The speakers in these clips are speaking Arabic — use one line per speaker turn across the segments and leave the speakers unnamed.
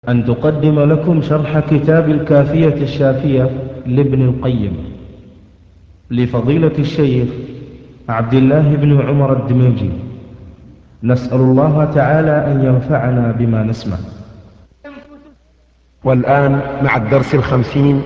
أن تقدم لكم شرح كتاب الكافية الشافية لابن القيم لفضيلة الشيخ عبد الله بن عمر الدميجي. نسأل الله تعالى أن ينفعنا بما نسمع.
والآن مع الدرس 50.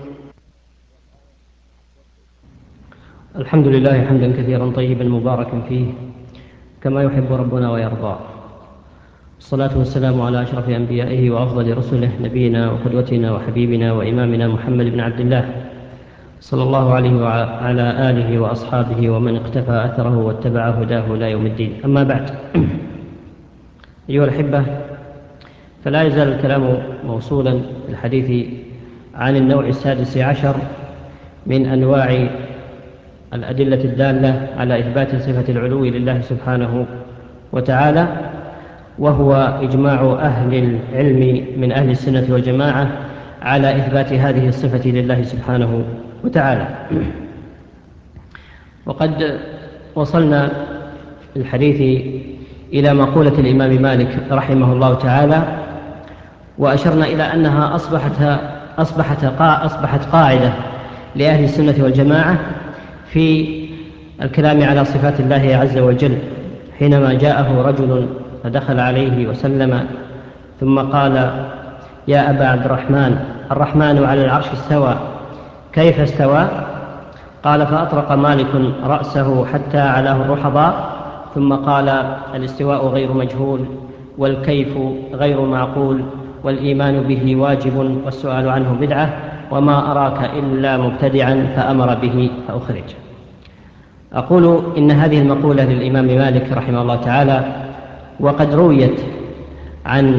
الحمد لله حمدا كثيرا طيبا مباركا فيه كما يحب ربنا ويرضى، الصلاة والسلام على أشرف أنبيائه وأفضل رسله نبينا وقدوتنا وحبيبنا وإمامنا محمد بن عبد الله صلى الله عليه وعلى آله وأصحابه ومن اقتفى أثره واتبع هداه إلى يوم الدين. أما بعد، أيها الأحبة، فلا يزال الكلام موصولا في الحديث عن النوع 16 من أنواع الأدلة الدالة على إثبات صفة العلو لله سبحانه وتعالى، وهو إجماع أهل العلم من أهل السنة والجماعة على إثبات هذه الصفة لله سبحانه وتعالى. وقد وصلنا الحديث إلى مقولة الإمام مالك رحمه الله تعالى، وأشرنا إلى أنها أصبحت قاعدة لأهل السنة والجماعة في الكلام على صفات الله عز وجل. حينما جاءه رجل فدخل عليه وسلم ثم قال: يا أبا عبد الرحمن على العرش استوى، كيف استوى؟ قال: فأطرق مالك رأسه حتى علاه الرحضاء، ثم قال: الاستواء غير مجهول، والكيف غير معقول، والإيمان به واجب، والسؤال عنه بدعة، وما أراك إلا مبتدعا فأمر به فأخرج. أقول إن هذه المقولة للإمام مالك رحمه الله تعالى، وقد رويت عن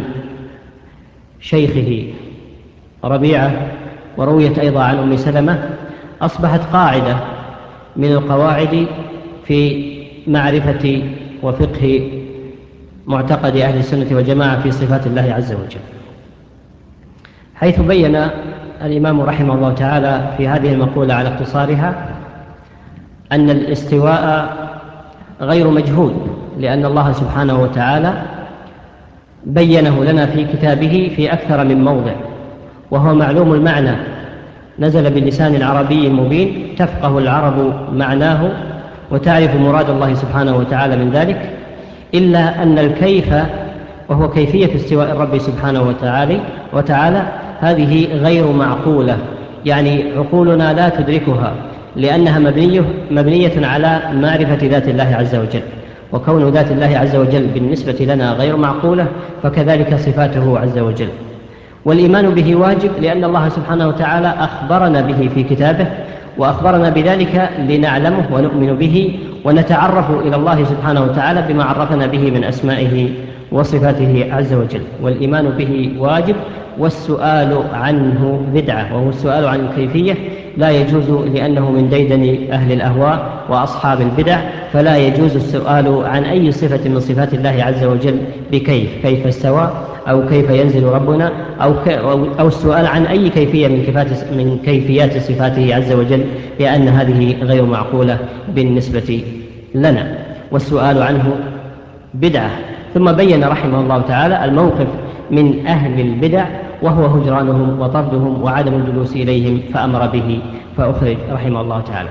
شيخه ربيعة، ورويت أيضا عن أم سلمة، أصبحت قاعدة من القواعد في معرفة وفقه معتقد أهل السنة والجماعة في صفات الله عز وجل، حيث بين الإمام رحمه الله تعالى في هذه المقولة على اختصارها أن الاستواء غير مجهول، لأن الله سبحانه وتعالى بينه لنا في كتابه في أكثر من موضع، وهو معلوم المعنى، نزل بلسان عربي مبين تفقه العرب معناه وتعرف مراد الله سبحانه وتعالى من ذلك، إلا أن الكيف، وهو كيفية استواء الرب سبحانه وتعالى هذه غير معقولة، يعني عقولنا لا تدركها، لأنها مبنية على معرفة ذات الله عز وجل، وكون ذات الله عز وجل بالنسبة لنا غير معقولة، فكذلك صفاته عز وجل. والإيمان به واجب، لأن الله سبحانه وتعالى أخبرنا به في كتابه، وأخبرنا بذلك لنعلمه ونؤمن به ونتعرف إلى الله سبحانه وتعالى بما عرفنا به من أسمائه وصفاته عز وجل. والإيمان به واجب، والسؤال عنه بدعة، وهو السؤال عن الكيفية لا يجوز، لأنه من ديدن أهل الأهواء وأصحاب البدع، فلا يجوز السؤال عن أي صفة من صفات الله عز وجل كيف استوى، أو كيف ينزل ربنا، أو السؤال عن أي كيفية من كيفيات صفاته عز وجل، لأن هذه غير معقولة بالنسبة لنا، والسؤال عنه بدعة. ثم بين رحمه الله تعالى الموقف من أهل البدع، وهو هجرانهم وطردهم وعدم الجلوس إليهم، فأمر به فأخرج رحمه الله تعالى.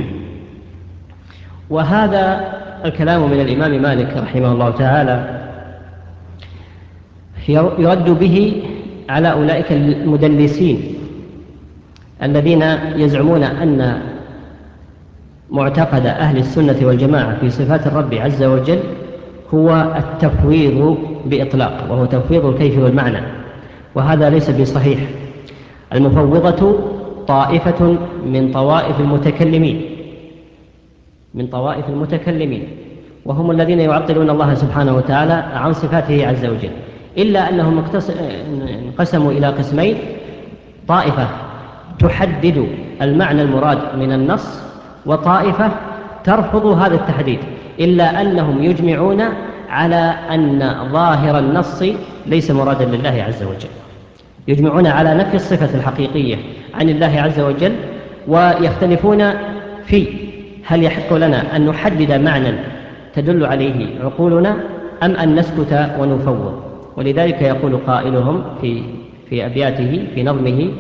وهذا الكلام من الإمام مالك رحمه الله تعالى يرد به على أولئك المدلسين الذين يزعمون أن معتقد أهل السنة والجماعة في صفات الرب عز وجل هو التفويض بإطلاق، وهو تفويض الكيف والمعنى، وهذا ليس بصحيح. المفوضة طائفة من طوائف المتكلمين، وهم الذين يعطلون الله سبحانه وتعالى عن صفاته عز وجل، إلا أنهم انقسموا إلى قسمين: طائفة تحدد المعنى المراد من النص، وطائفة ترفض هذا التحديد، إلا أنهم يجمعون على أن ظاهر النص ليس مرادا لله عز وجل، يجمعون على نفي الصفة الحقيقية عن الله عز وجل، ويختلفون في هل يحق لنا أن نحدد معنى تدل عليه عقولنا، أم أن نسكت ونفوض. ولذلك يقول قائلهم في أبياته في نظمه: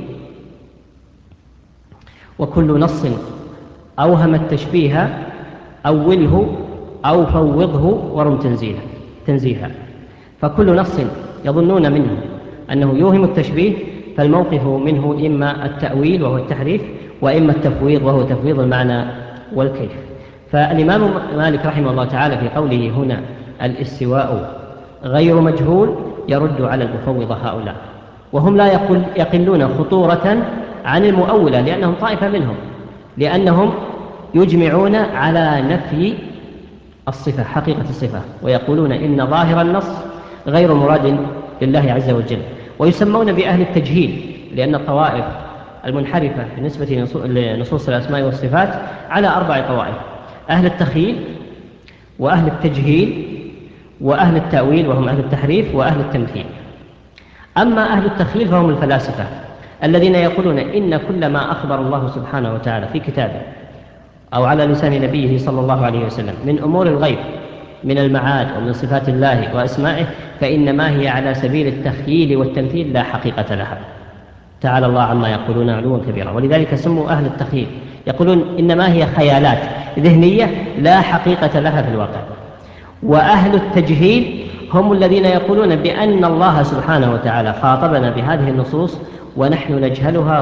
وكل نص أوهم التشبيه أوله أو فوضه ورم تنزيها. فكل نص يظنون منه أنه يوهم التشبيه فالموقف منه إما التأويل وهو التحريف، وإما التفويض وهو تفويض المعنى والكيف. فالإمام مالك رحمه الله تعالى في قوله هنا الاستواء غير مجهول يرد على المفوضة هؤلاء، وهم لا يقلون خطورة عن المؤولة، لأنهم طائفة منهم، لأنهم يجمعون على نفي الصفة، حقيقة الصفة، ويقولون إن ظاهر النص غير مراد لله عز وجل. ويسمون بأهل التجهيل، لأن الطوائف المنحرفة بالنسبة لنصوص الأسماء والصفات على 4 طوائف: أهل التخييل، وأهل التجهيل، وأهل التأويل وهم أهل التحريف، وأهل التمثيل. أما أهل التخييل فهم الفلاسفة الذين يقولون إن كل ما أخبر الله سبحانه وتعالى في كتابه أو على لسان نبيه صلى الله عليه وسلم من أمور الغيب من المعاد ومن صفات الله وأسمائه فإنما هي على سبيل التخييل والتمثيل لا حقيقة لها، تعالى الله عما يقولون علوا كبيرا. ولذلك سموا أهل التخييل، يقولون إنما هي خيالات ذهنية لا حقيقة لها في الواقع. وأهل التجهيل هم الذين يقولون بأن الله سبحانه وتعالى خاطبنا بهذه النصوص ونحن نجهلها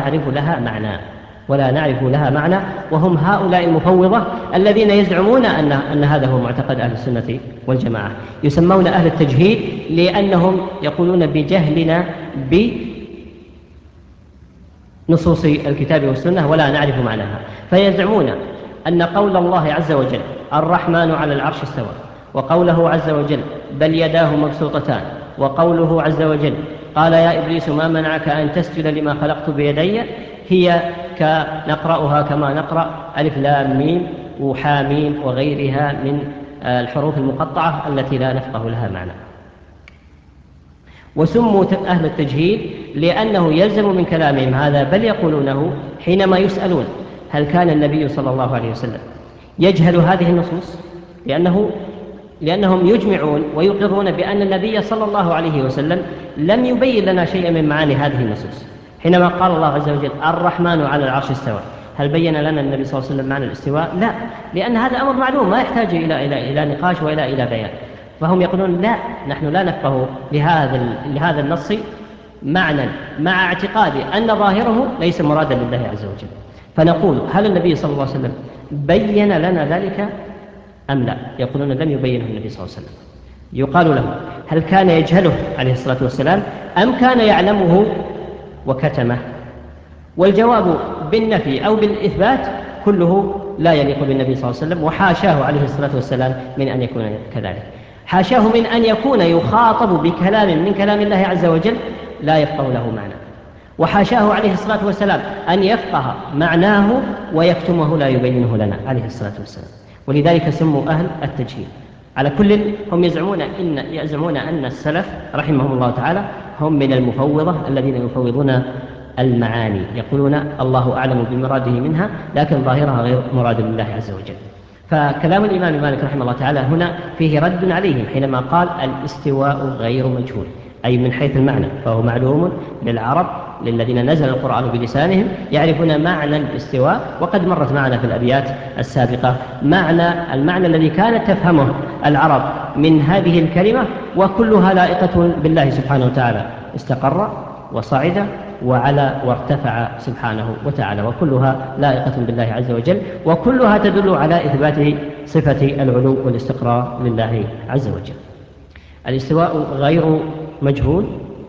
ولا نعرف لها معنى، وهم هؤلاء المفوضة الذين يزعمون أن هذا هو معتقد أهل السنة والجماعة. يسمون أهل التجهيل لأنهم يقولون بجهلنا بنصوص الكتاب والسنة ولا نعرف معناها، فيزعمون أن قول الله عز وجل الرحمن على العرش استوى، وقوله عز وجل بل يداه مبسوطتان، وقوله عز وجل قال يا إبليس ما منعك أن تسجد لما خلقت بيدي، هي نقرأها كما نقرأ ألف لام ميم وحاميم وغيرها من الحروف المقطعة التي لا نفقه لها معنى. وسموا أهل التجهيل لأنه يلزم من كلامهم هذا، بل يقولونه حينما يسألون هل كان النبي صلى الله عليه وسلم يجهل هذه النصوص، لأنهم يجمعون ويقرون بأن النبي صلى الله عليه وسلم لم يبين لنا شيئا من معاني هذه النصوص. حينما قال الله عز وجل الرحمن على العرش استوى، هل بين لنا النبي صلى الله عليه وسلم معنى الاستواء؟ لا، لأن هذا أمر معلوم ما يحتاج إلى نقاش ولا إلى بيان. فهم يقولون لا، نحن لا نفقه لهذا النص معنى مع اعتقاد أن ظاهره ليس مرادا لله عز وجل. فنقول هل النبي صلى الله عليه وسلم بين لنا ذلك أم لا؟ يقولون لم يبينه النبي صلى الله عليه وسلم. يقال له هل كان يجهله عليه الصلاة والسلام أم كان يعلمه وكتمه؟ والجواب بالنفي أو بالإثبات كله لا يليق بالنبي صلى الله عليه وسلم، وحاشاه عليه الصلاة والسلام من أن يكون كذلك. حاشاه من أن يكون يخاطب بكلام من كلام الله عز وجل لا يفقه له معنى، وحاشاه عليه الصلاة والسلام أن يفقه معناه ويكتمه لا يبينه لنا عليه الصلاة والسلام. ولذلك سموا أهل التجهيل. على كل هم يزعمون أن السلف رحمهم الله تعالى هم من المفوضة الذين يفوضون المعاني، يقولون الله أعلم بمراده منها لكن ظاهرها غير مراد لله عز وجل. فكلام الإمام مالك رحمه الله تعالى هنا فيه رد عليهم حينما قال الاستواء غير مجهول، أي من حيث المعنى فهو معلوم للعرب للذين نزل القرآن بلسانهم يعرفون معنى الاستواء، وقد مرت معنا في الأبيات السابقة المعنى الذي كانت تفهمه العرب من هذه الكلمة، وكلها لائقة بالله سبحانه وتعالى، استقر وصعد وعلى وارتفع سبحانه وتعالى، وكلها لائقة بالله عز وجل، وكلها تدل على إثبات صفة العلو والاستقرار لله عز وجل. الاستواء غير مجهول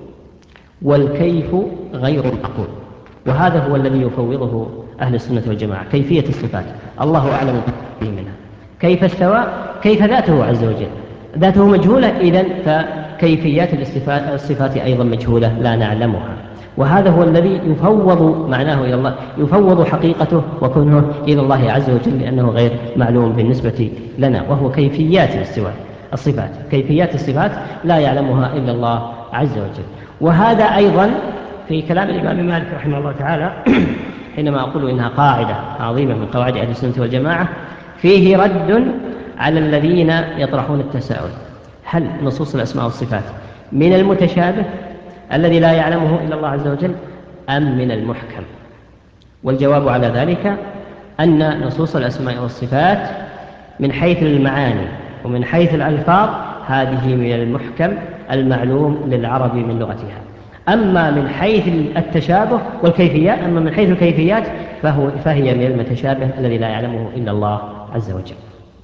والكيف غير معقول، وهذا هو الذي يفوضه أهل السنة والجماعة. كيفية الصفات الله أعلم به منها، كيف استوى، كيف ذاته عز وجل، ذاته مجهولة، إذن فكيفيات الصفات أيضا مجهولة لا نعلمها، وهذا هو الذي يفوض معناه إلى الله، يفوض حقيقته وكونه إلى الله عز وجل، لأنه غير معلوم بالنسبة لنا، وهو كيفيات الصفات. كيفيات الصفات لا يعلمها إلا الله عز وجل. وهذا أيضا في كلام الإمام مالك رحمه الله تعالى حينما أقول إنها قاعدة عظيمة من قواعد أهل السنة والجماعة، فيه رد على الذين يطرحون التساؤل: هل نصوص الأسماء والصفات من المتشابه الذي لا يعلمه إلا الله عز وجل أم من المحكم؟ والجواب على ذلك أن نصوص الأسماء والصفات من حيث المعاني ومن حيث الألفاظ هذه من المحكم المعلوم للعرب من لغتها. أما من حيث التشابه والكيفيات، أما من حيث الكيفيات فهي من المتشابه الذي لا يعلمه إلا الله عز وجل.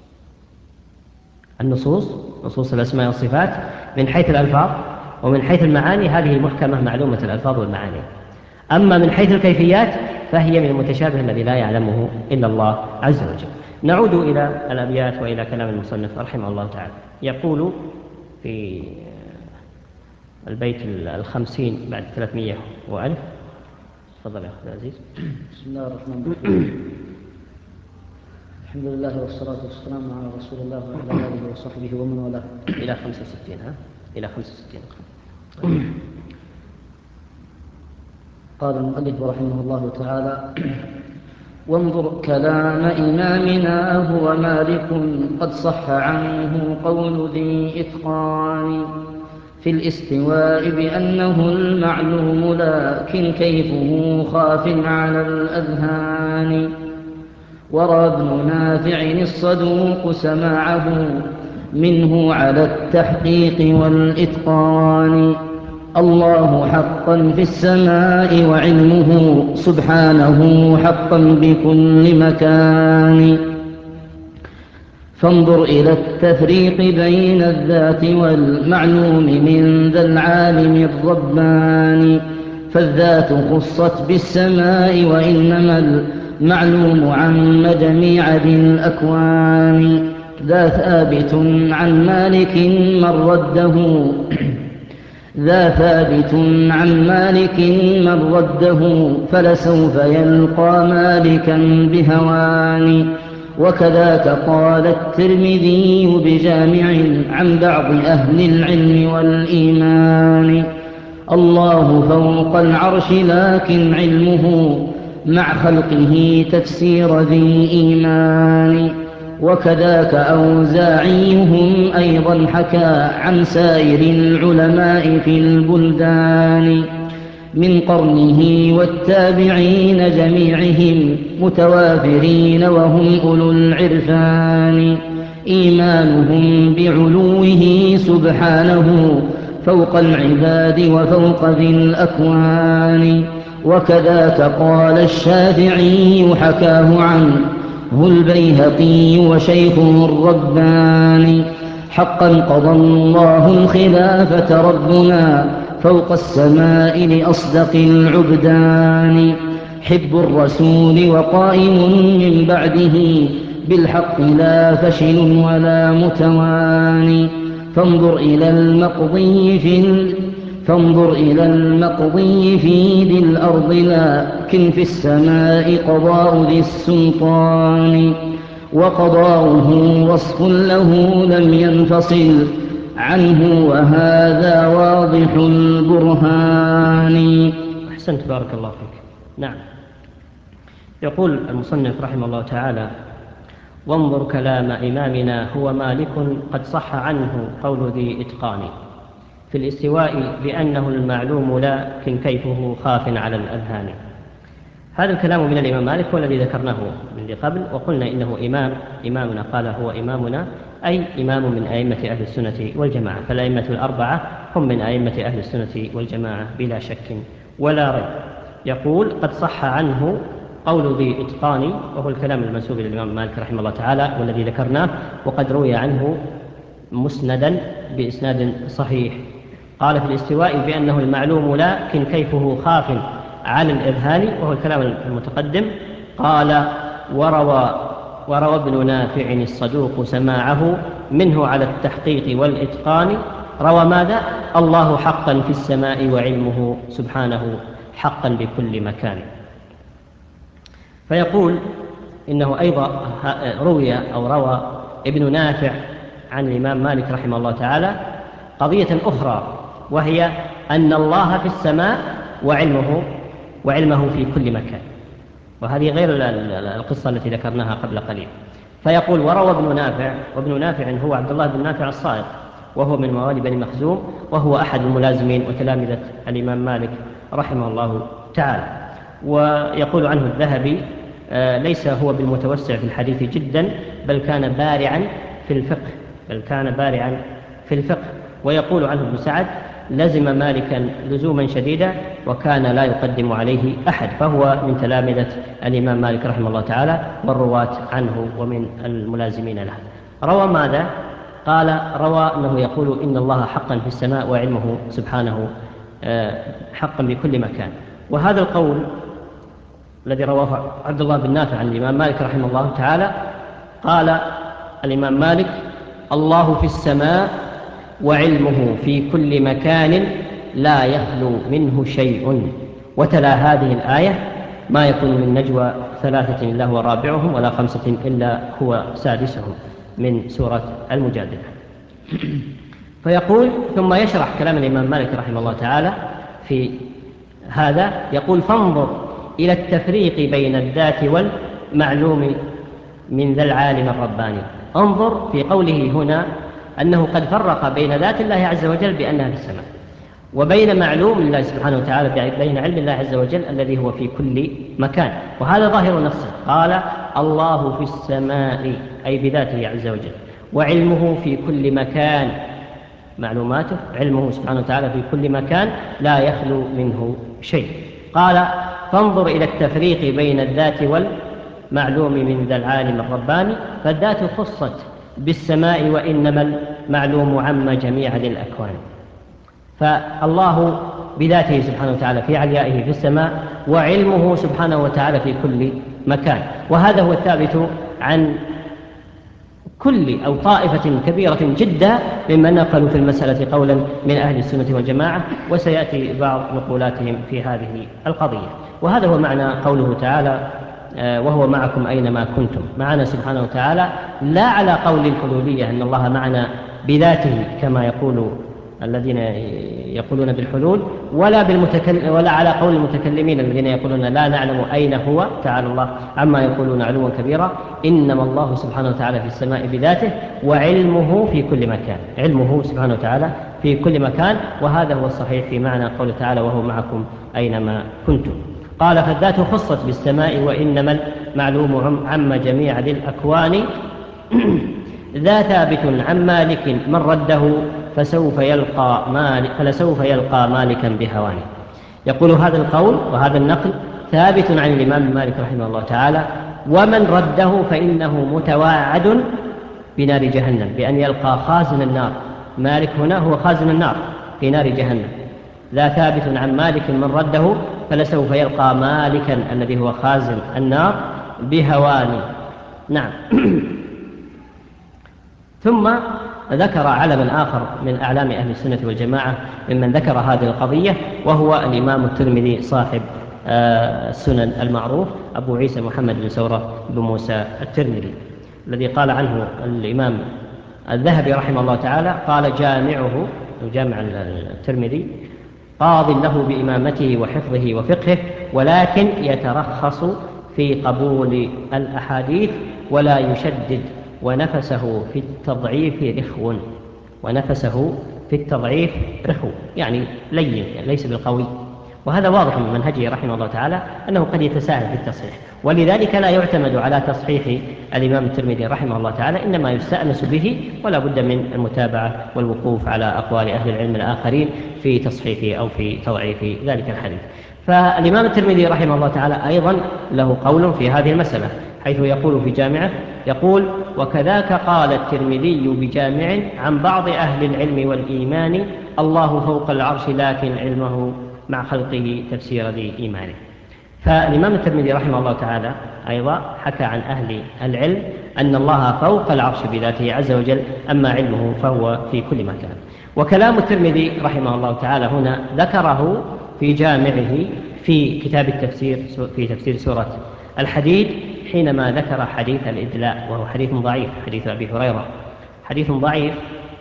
نصوص الأسماء والصفات من حيث الألفاظ ومن حيث المعاني هذه محكمة معلومة الألفاظ والمعاني. أما من حيث الكيفيات فهي من المتشابه الذي لا يعلمه إلا الله عز وجل. نعود إلى الأبيات وإلى كلام المصنف رحمه الله تعالى. يقول في البيت 50 بعد 300 وألف. تفضل يا أخي العزيز.
بسم الله الرحمن الرحيم. الحمد لله والصلاة والسلام على رسول الله وعلى آله وصحبه ومن والاه.
إلى 65 إلى 65.
قال المؤلف رحمه الله تعالى: وانظر كلام إمامنا هو مالك قد صح عنه قول ذي إتقان في الاستواء بأنه المعلوم لكن كيفه خاف على الأذهان. ورى ابن نافع الصدوق سماعه منه على التحقيق والإتقان. الله حقا في السماء وعلمه سبحانه حقا بكل مكان. فانظر إلى التفريق بين الذات والمعلوم من ذا العالم الرباني. فالذات خصت بالسماء وإنما المعلوم عم جميع ذي الأكوان. ذا ثابت عن مالك من رده فلسوف يلقى مالكا بهوان. وكذاك قال الترمذي بجامع عن بعض أهل العلم والإيمان. الله فوق العرش لكن علمه مع خلقه تفسير ذي إيمان. وكذاك أوزاعيهم أيضا حكى عن سائر العلماء في البلدان من قرنه والتابعين جميعهم متوافرين وهم أولو العرفان. إيمانهم بعلوه سبحانه فوق العباد وفوق ذي الأكوان. وكذاك قال الشافعي حكاه عنه البيهقي وشيخه الرباني. حقا قضى الله الخلافة ربنا فوق السماء لأصدق العبدان. حب الرسول وقائم من بعده بالحق لا فشل ولا متواني. فانظر إلى المقضي في ذي الأرض لكن في السماء قضاء ذي السلطان. وقضاؤه وصف له لم ينفصل عنه وهذا واضح البرهان.
أحسنت بارك الله فيك. نعم. يقول المصنف رحمه الله تعالى: وانظر كلام إمامنا هو مالك قد صح عنه قول ذي إتقان في الاستواء بأنه المعلوم لكن كيفه خاف على الأذهان. هذا الكلام من الإمام مالك والذي ذكرناه من قبل، وقلنا إنه إمامنا، قال هو إمامنا أي إمام من أئمة أهل السنة والجماعة، فالأئمة الأربعة هم من أئمة أهل السنة والجماعة بلا شك ولا ريب. يقول: قد صح عنه قول ذي إتقان، وهو الكلام المنسوب إلى الإمام مالك رحمه الله تعالى والذي ذكرناه، وقد روي عنه مسندا بإسناد صحيح. قال في الاستواء بأنه المعلوم لكن كيفه خاف على الإذهان، وهو الكلام المتقدم. قال: وروى ابن نافع الصدوق سماعه منه على التحقيق والإتقان. روى ماذا؟ الله حقا في السماء وعلمه سبحانه حقا بكل مكان. فيقول إنه أيضا روى ابن نافع عن الإمام مالك رحمه الله تعالى قضية أخرى، وهي أن الله في السماء وعلمه في كل مكان، وهذه غير القصة التي ذكرناها قبل قليل. فيقول: وروى ابن نافع، وابن نافع هو عبد الله بن نافع الصائغ، وهو من موالي بني مخزوم، وهو أحد الملازمين وتلامذة الإمام مالك رحمه الله تعالى. ويقول عنه الذهبي ليس هو بالمتوسع في الحديث جدا، بل كان بارعا في الفقه. ويقول عنه ابن سعد لزم مالكا لزوما شديدا وكان لا يقدم عليه أحد، فهو من تلامذة الإمام مالك رحمه الله تعالى والرواة عنه ومن الملازمين له. روى ماذا؟ قال روى أنه يقول إن الله حقا في السماء وعلمه سبحانه حقا بكل مكان. وهذا القول الذي رواه عبد الله بن نافع عن الإمام مالك رحمه الله تعالى، قال الإمام مالك الله في السماء وعلمه في كل مكان لا يخلو منه شيء، وتلا هذه الآية ما يكون من نجوى ثلاثة إلا هو رابعهم ولا خمسة إلا هو سادسهم من سورة المجادلة. فيقول ثم يشرح كلام الإمام مالك رحمه الله تعالى في هذا، يقول فانظر إلى التفريق بين الذات والمعلوم من ذا العالم الرباني. انظر في قوله هنا أنه قد فرق بين ذات الله عز وجل بأنها في السماء، وبين معلوم الله سبحانه وتعالى بين علم الله عز وجل الذي هو في كل مكان، وهذا ظاهر نفسه. قال الله في السماء أي بذاته عز وجل، وعلمه في كل مكان، معلوماته علمه سبحانه وتعالى في كل مكان لا يخلو منه شيء. قال فانظر إلى التفريق بين الذات والمعلوم من ذا العالم الرباني، فالذات خصت بالسماء وإنما المعلوم عم جميع ذي الأكوان. فالله بذاته سبحانه وتعالى في عليائه في السماء، وعلمه سبحانه وتعالى في كل مكان. وهذا هو الثابت عن كل أو طائفة كبيرة جدا ممن نقلوا في المسألة قولا من أهل السنة والجماعة، وسيأتي بعض نقولاتهم في هذه القضية. وهذا هو معنى قوله تعالى وهو معكم أينما كنتم، معنا سبحانه وتعالى لا على قول الحلولية أن الله معنا بذاته كما يقول الذين يقولون بالحلول، ولا على قول المتكلمين الذين يقولون لا نعلم أين هو، تعالى الله عما يقولون علوا كبيرا. إنما الله سبحانه وتعالى في السماء بذاته، وعلمه في كل مكان، علمه سبحانه وتعالى في كل مكان. وهذا هو الصحيح في معنى قوله تعالى وهو معكم أينما كنتم. قال فالذات خصت بالسماء وإنما المعلوم عم جميع ذي الأكوان ذا ثابت عن مالك من رده فلسوف يلقى مالكا بهوانه. يقول هذا القول وهذا النقل ثابت عن الإمام مالك رحمه الله تعالى، ومن رده فإنه متواعد بنار جهنم بأن يلقى خازن النار. مالك هنا هو خازن النار في نار جهنم. لا ثابت عن مالك من رده فلسوف يلقى مالكا الذي هو خازن النار بهوان. نعم. ثم ذكر علما آخر من أعلام أهل السنة والجماعة ممن ذكر هذه القضية، وهو الإمام الترمذي صاحب السنن المعروف أبو عيسى محمد بن سورة بن موسى الترمذي، الذي قال عنه الإمام الذهبي رحمه الله تعالى قال جامع الترمذي قاض له بإمامته وحفظه وفقهه، ولكن يترخص في قبول الأحاديث ولا يشدد، ونفسه في التضعيف رخو، يعني لين، يعني ليس بالقوي. وهذا واضح من منهجه رحمه الله تعالى أنه قد يتساهل في التصحيح، ولذلك لا يعتمد على تصحيح الإمام الترمذي رحمه الله تعالى، إنما يستأنس به، ولا بد من المتابعة والوقوف على أقوال أهل العلم الآخرين في تصحيحه أو في تضعيف ذلك الحديث. فالإمام الترمذي رحمه الله تعالى أيضا له قول في هذه المسألة، حيث يقول في جامعه يقول وكذاك قال الترمذي بجامع عن بعض أهل العلم والإيمان الله فوق العرش لكن علمه مع خلقه تفسير ذي إيمانه. فالإمام الترمذي رحمه الله تعالى أيضا حكى عن أهل العلم أن الله فوق العرش بذاته عز وجل، أما علمه فهو في كل مكان. وكلام الترمذي رحمه الله تعالى هنا ذكره في جامعه في كتاب التفسير في تفسير سورة الحديد، حينما ذكر حديث الإدلاء، وهو حديث ضعيف، حديث أبي هريرة حديث ضعيف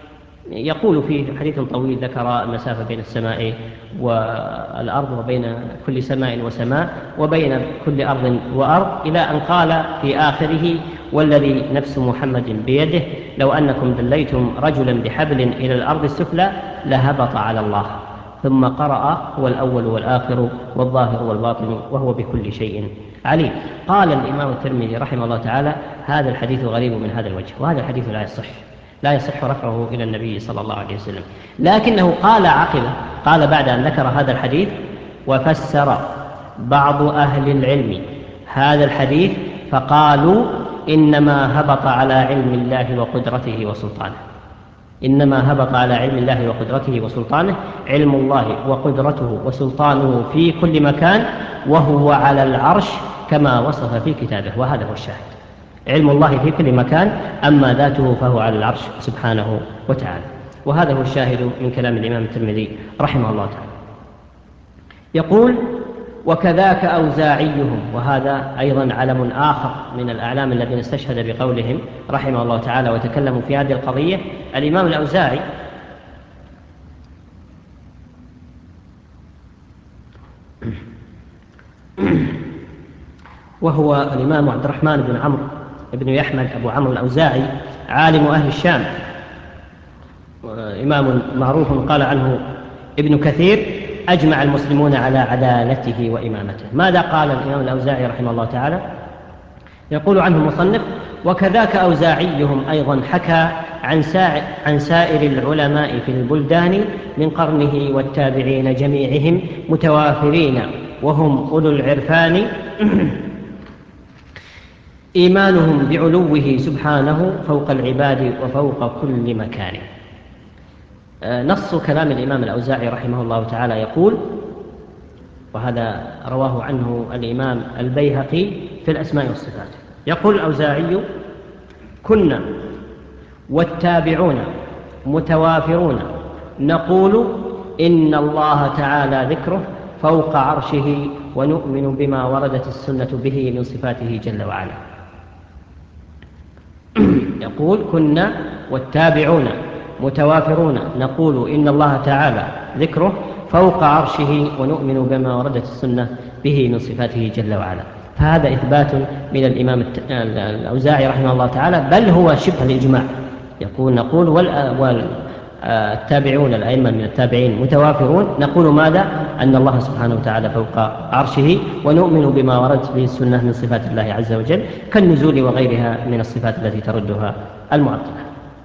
يقول فيه حديث طويل ذكر المسافة بين السماء والأرض وبين كل سماء وسماء وبين كل أرض وأرض، إلى أن قال في آخره: والذي نفس محمد بيده لو أنكم دليتم رجلا بحبل إلى الأرض السفلى لهبط على الله. ثم قرأ: هو الأول والآخر والظاهر والباطن وهو بكل شيء عليم. قال الإمام الترمذي رحمه الله تعالى: هذا الحديث غريب من هذا الوجه، وهذا الحديث لا يصح رفعه إلى النبي صلى الله عليه وسلم. لكنه قال عقبه، قال بعد أن ذكر هذا الحديث: وفسر بعض أهل العلم هذا الحديث فقالوا إنما هبط على علم الله وقدرته وسلطانه. إنما هبط على علم الله وقدرته وسلطانه، علم الله وقدرته وسلطانه في كل مكان، وهو على العرش كما وصف في كتابه. وهذا هو الشاهد، علم الله في كل مكان، أما ذاته فهو على العرش سبحانه وتعالى. وهذا هو الشاهد من كلام الإمام الترمذي رحمه الله تعالى. يقول: وكذاك أوزاعيهم. وهذا أيضا علم آخر من الأعلام الذين استشهد بقولهم رحمه الله تعالى وتكلموا في هذه القضية. الإمام الأوزاعي وهو الإمام عبد الرحمن بن عمرو بن يحمد أبو عمرو الأوزاعي، عالم أهل الشام، إمام معروف قال عنه ابن كثير: أجمع المسلمون على عدالته وإمامته. ماذا قال الإمام الأوزاعي رحمه الله تعالى؟ يقول عنه المصنف: وكذاك أوزاعيهم أيضا حكى عن سائر العلماء في البلدان من قرنه والتابعين جميعهم متوافرين وهم أولو العرفان إيمانهم بعلوه سبحانه فوق العباد وفوق كل مكان. نص كلام الإمام الأوزاعي رحمه الله تعالى يقول، وهذا رواه عنه الإمام البيهقي في الأسماء والصفات، يقول الأوزاعي: كنا والتابعون متوافرون نقول إن الله تعالى ذكره فوق عرشه ونؤمن بما وردت السنة به من صفاته جل وعلا. يقول: كنا والتابعون متوافرون نقول إن الله تعالى ذكره فوق عرشه ونؤمن بما وردت السنة به من صفاته جل وعلا. فهذا إثبات من الإمام الأوزاعي رحمه الله تعالى، بل هو شبه الإجماع. نقول والتابعون الأئمة من التابعين متوافرون، نقول ماذا؟ أن الله سبحانه وتعالى فوق عرشه، ونؤمن بما وردت به السنة من صفات الله عز وجل كالنزول وغيرها من الصفات التي تردها المعطلة.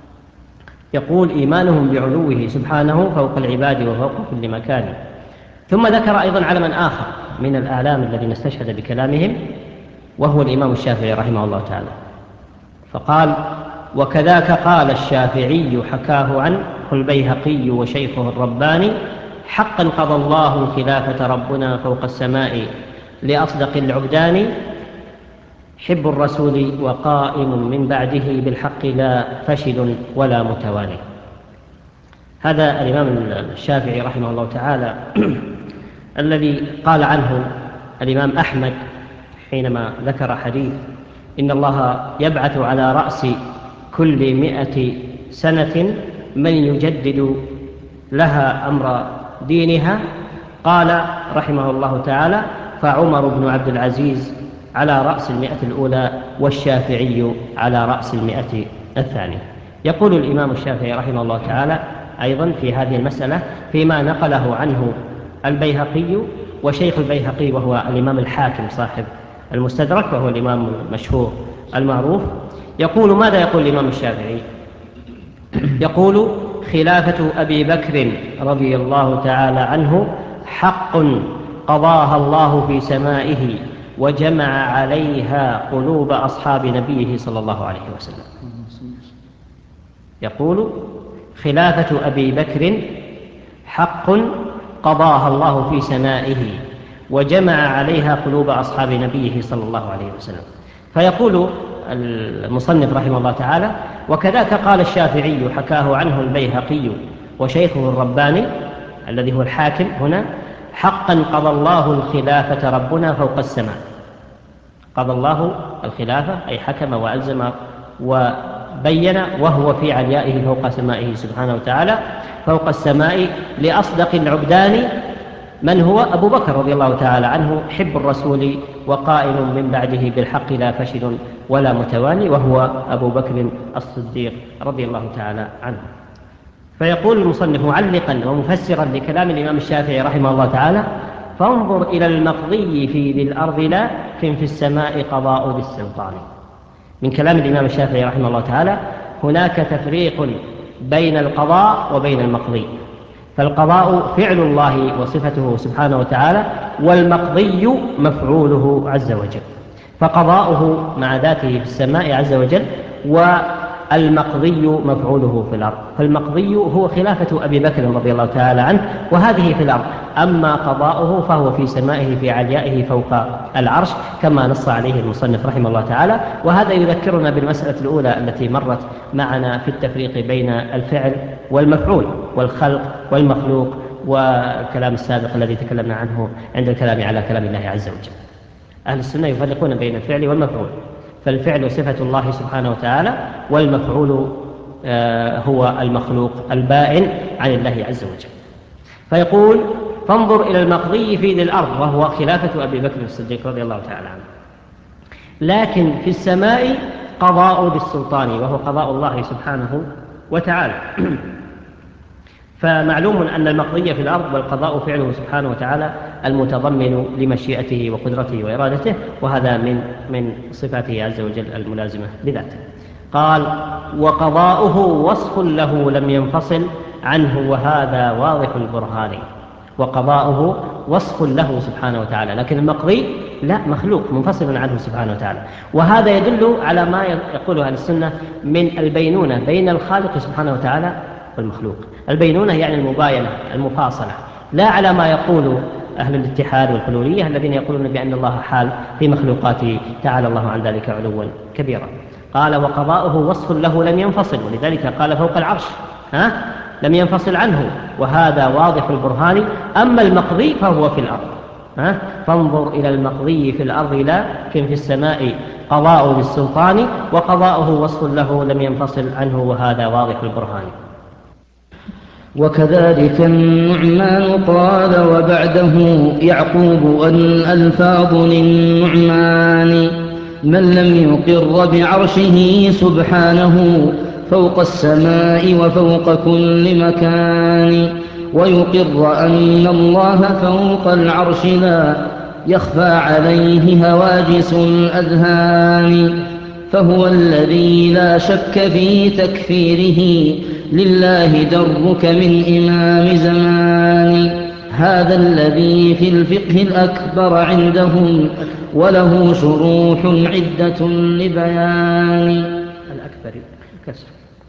يقول: إيمانهم بعلوه سبحانه فوق العباد وفوق كل مكان. ثم ذكر أيضا علما آخر من الأعلام الذين استشهد بكلامهم، وهو الإمام الشافعي رحمه الله تعالى، فقال: وكذاك قال الشافعي حكاه عنه البيهقي وشيخه الرباني: حقا قضى الله الخلافة ربنا فوق السماء لأصدق العبدان، حب الرسول وقائم من بعده بالحق لا فشل ولا متوالي. هذا الإمام الشافعي رحمه الله تعالى الذي قال عنه الإمام أحمد حينما ذكر حديث إن الله يبعث على رأس كل 100 سنة من يجدد لها أمر دينها، قال رحمه الله تعالى: فعمر بن عبد العزيز على رأس 100 الأولى والشافعي على رأس 100 الثانية. يقول الإمام الشافعي رحمه الله تعالى أيضا في هذه المسألة فيما نقله عنه البيهقي وشيخ البيهقي وهو الإمام الحاكم صاحب المستدرك وهو الإمام المشهور المعروف. يقول: ماذا يقول الإمام الشافعي؟ يقول: خلافة أبي بكر رضي الله تعالى عنه حق قضاها الله في سمائه وجمع عليها قلوب أصحاب نبيه صلى الله عليه وسلم. يقول: خلافة أبي بكر حق قضاها الله في سمائه وجمع عليها قلوب أصحاب نبيه صلى الله عليه وسلم. فيقول المصنف رحمه الله تعالى: وكذاك قال الشافعي حكاه عنه البيهقي وشيخه الرباني الذي هو الحاكم هنا: حقا قضى الله الخلافة ربنا فوق السماء. قضى الله الخلافة أي حكم وألزم وبين وهو في عليائه فوق سمائه سبحانه وتعالى فوق السماء لأصدق العبدان من هو أبو بكر رضي الله تعالى عنه حب الرسول وقائم من بعده بالحق لا فشل ولا متواني، وهو أبو بكر الصديق رضي الله تعالى عنه. فيقول المصنف معلقا ومفسرا لكلام الإمام الشافعي رحمه الله تعالى: فانظر إلى المقضي في ذي الأرض لكن في السماء قضاء ذي السلطان. من كلام الإمام الشافعي رحمه الله تعالى هناك تفريق بين القضاء وبين المقضي، فالقضاء فعل الله وصفته سبحانه وتعالى، والمقضي مفعوله عز وجل، فقضاؤه مع ذاته في السماء عز وجل، والمقضي مفعوله في الأرض. فالمقضي هو خلافة أبي بكر رضي الله تعالى عنه، وهذه في الأرض، أما قضاؤه فهو في سمائه في عليائه فوق العرش كما نص عليه المصنف رحمه الله تعالى. وهذا يذكرنا بالمسألة الأولى التي مرت معنا في التفريق بين الفعل والمفعول والخلق والمخلوق، والكلام السابق الذي تكلمنا عنه عند الكلام على كلام الله عز وجل. أهل السنة يفرقون بين الفعل والمفعول، فالفعل صفة الله سبحانه وتعالى، والمفعول هو المخلوق البائن عن الله عز وجل. فيقول: فانظر إلى المقضي في ذي الأرض، وهو خلافة أبي بكر الصديق رضي الله تعالى عنه، لكن في السماء قضاء ذي السلطان، وهو قضاء الله سبحانه وتعالى. فمعلوم أن المقضي في الأرض والقضاء فعله سبحانه وتعالى المتضمن لمشيئته وقدرته وإرادته، وهذا من صفاته عز وجل الملازمة لذاته. قال: وقضاؤه وصف له لم ينفصل عنه وهذا واضح البرهان. وقضاؤه وصف له سبحانه وتعالى، لكن المقضي لا، مخلوق منفصل عنه سبحانه وتعالى. وهذا يدل على ما يقوله أهل السنة من البينونة بين الخالق سبحانه وتعالى والمخلوق. البينونة يعني المباينة المفاصلة، لا على ما يقول أهل الاتحاد والحلولية الذين يقولون بأن الله حال في مخلوقاته تعالى الله عن ذلك علوا كبيرا. قال: وقضاؤه وصف له لم ينفصل، ولذلك قال فوق العرش لم ينفصل عنه، وهذا واضح البرهان. أما المقضي فهو في الأرض، فانظر إلى المقضي في الأرض لكن في السماء قضاء بالسلطان، وقضاؤه وصف له لم ينفصل عنه وهذا واضح البرهان.
وكذلك النعمان قال وبعده يعقوب الألفاظ للنعمان: من لم يقر بعرشه سبحانه فوق السماء وفوق كل مكان، ويقر أن الله فوق العرش لا يخفى عليه هواجس الأذهان، فهو الذي لا شك في تكفيره لله درك من إمام زمان، هذا الذي في الفقه الأكبر عندهم وله شروح عدة لبيان.
الأكبر كسر.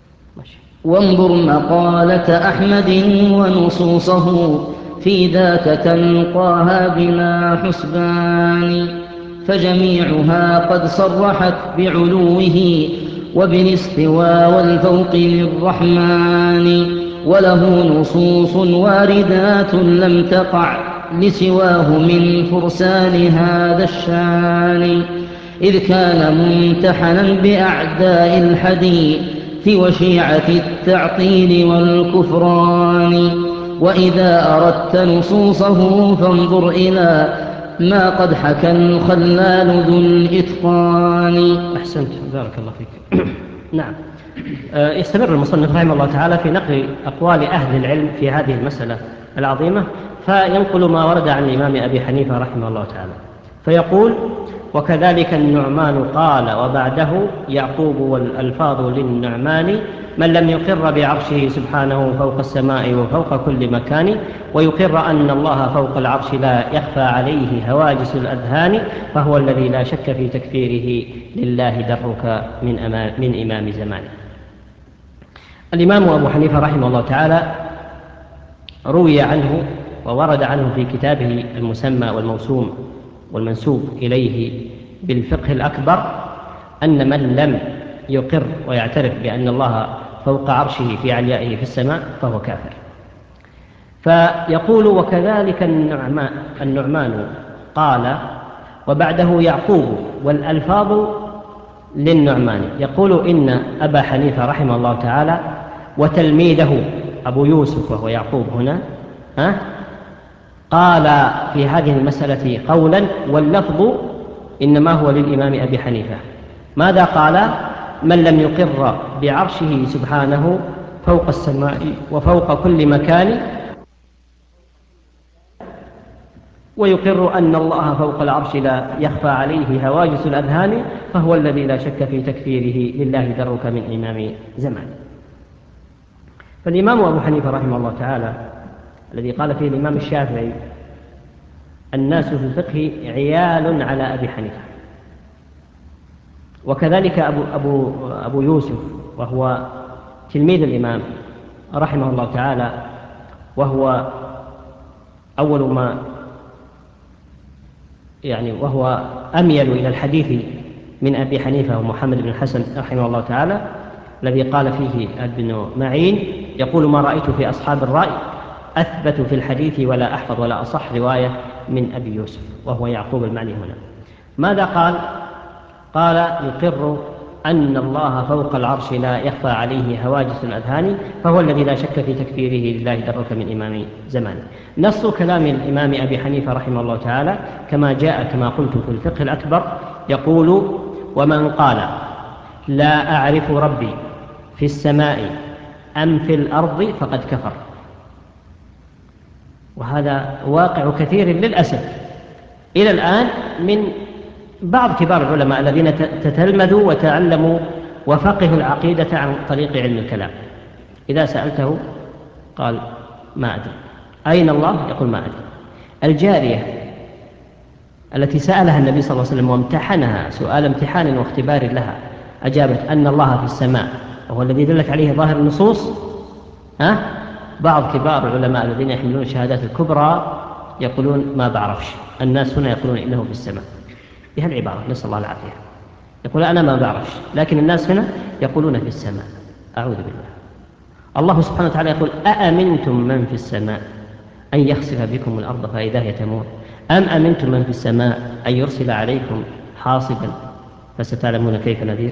وانظر مقالة أحمد ونصوصه في ذاك تلقاها بلا حسبان، فجميعها قد صرحت بعلوه وبالاستواء والفوق للرحمن، وله نصوص واردات لم تقع لسواه من فرسان هذا الشان، إذ كان ممتحنا بأعداء الحديث وشيعة التعطيل والكفران. وإذا أردت نصوصه فانظر إلى ما قد حكى الخلال ذو الإتقان.
أحسنت، بارك الله فيك. نعم. يستمر المصنف رحمه الله تعالى في نقل أقوال أهل العلم في هذه المسألة العظيمة، فينقل ما ورد عن الإمام أبي حنيفة رحمه الله تعالى، فيقول: وكذلك النعمان قال وبعده يعقوب والألفاظ للنعمان: من لم يقر بعرشه سبحانه فوق السماء وفوق كل مكان، ويقر أن الله فوق العرش لا يخفى عليه هواجس الأذهان، فهو الذي لا شك في تكفيره لله درك من إمام زمانه. الإمام أبو حنيفة رحمه الله تعالى روي عنه وورد عنه في كتابه المسمى والموسوم والمنسوب إليه بالفقه الأكبر أن من لم يقر ويعترف بأن الله فوق عرشه في عليائه في السماء فهو كافر. فيقول: وكذلك النعمان قال وبعده يعقوب والألفاظ للنعماني يقول إن أبا حنيفة رحمه الله تعالى وتلميذه أبو يوسف وهو يعقوب هنا قال في هذه المسألة قولا واللفظ إنما هو للإمام أبي حنيفة. ماذا قال؟ من لم يقر بعرشه سبحانه فوق السماء وفوق كل مكان ويقر أن الله فوق العرش لا يخفى عليه هواجس الأذهان فهو الذي لا شك في تكفيره لله درك من إمام زمان. فالإمام أبو حنيفة رحمه الله تعالى الذي قال فيه الإمام الشافعي الناس في الفقه عيال على أبي حنيفة، وكذلك أبو يوسف وهو تلميذ الإمام رحمه الله تعالى، وهو أول ما وهو أميل إلى الحديث من أبي حنيفة ومحمد بن الحسن رحمه الله تعالى، الذي قال فيه ابن معين يقول ما رأيت في أصحاب الرأي أثبت في الحديث ولا أحفظ ولا أصح رواية من أبي يوسف، وهو يعقوب المعني هنا. ماذا قال؟ قال يقر أن الله فوق العرش لا يخفى عليه هواجس الأذهان فهو الذي لا شك في تكفيره لله درك من إمام زمان. نص كلام الإمام أبي حنيفة رحمه الله تعالى كما جاء كما قلت في الفقه الأكبر يقول ومن قال لا أعرف ربي في السماء أم في الأرض فقد كفر. وهذا واقع كثير للأسف إلى الآن من بعض كبار العلماء الذين تتلمذوا وتعلموا وفقهوا العقيدة عن طريق علم الكلام. إذا سألته قال ما أدري. أين الله؟ يقول ما أدري. الجارية التي سألها النبي صلى الله عليه وسلم وامتحنها سؤال امتحان واختبار لها أجابت أن الله في السماء وهو الذي دلت عليه ظاهر النصوص. بعض كبار العلماء الذين يحملون الشهادات الكبرى يقولون ما بعرفش. الناس هنا يقولون إنه في السماء بهالعبارة، نسأل الله العافية. يقول أنا ما بعرفش، لكن الناس هنا يقولون في السماء. أعوذ بالله. الله سبحانه وتعالى يقول أأمنتم من في السماء أن يخسف بكم الأرض فإذا هي تمور أم أمنتم من في السماء أن يرسل عليكم حاصبا فستعلمون كيف نذير.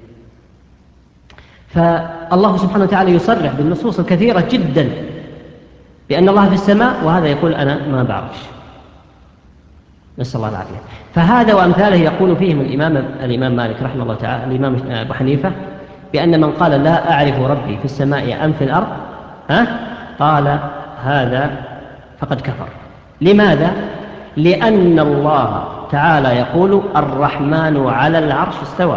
فالله سبحانه وتعالى يصرح بالنصوص الكثيرة جدا بأن الله في السماء، وهذا يقول أنا ما بعرفش، نسأل الله العافية. فهذا وأمثاله يقول فيهم الإمام مالك رحمه الله تعالى الإمام أبو حنيفة بأن من قال لا أعرف ربي في السماء أم في الأرض قال هذا فقد كفر. لماذا؟ لأن الله تعالى يقول الرحمن على العرش استوى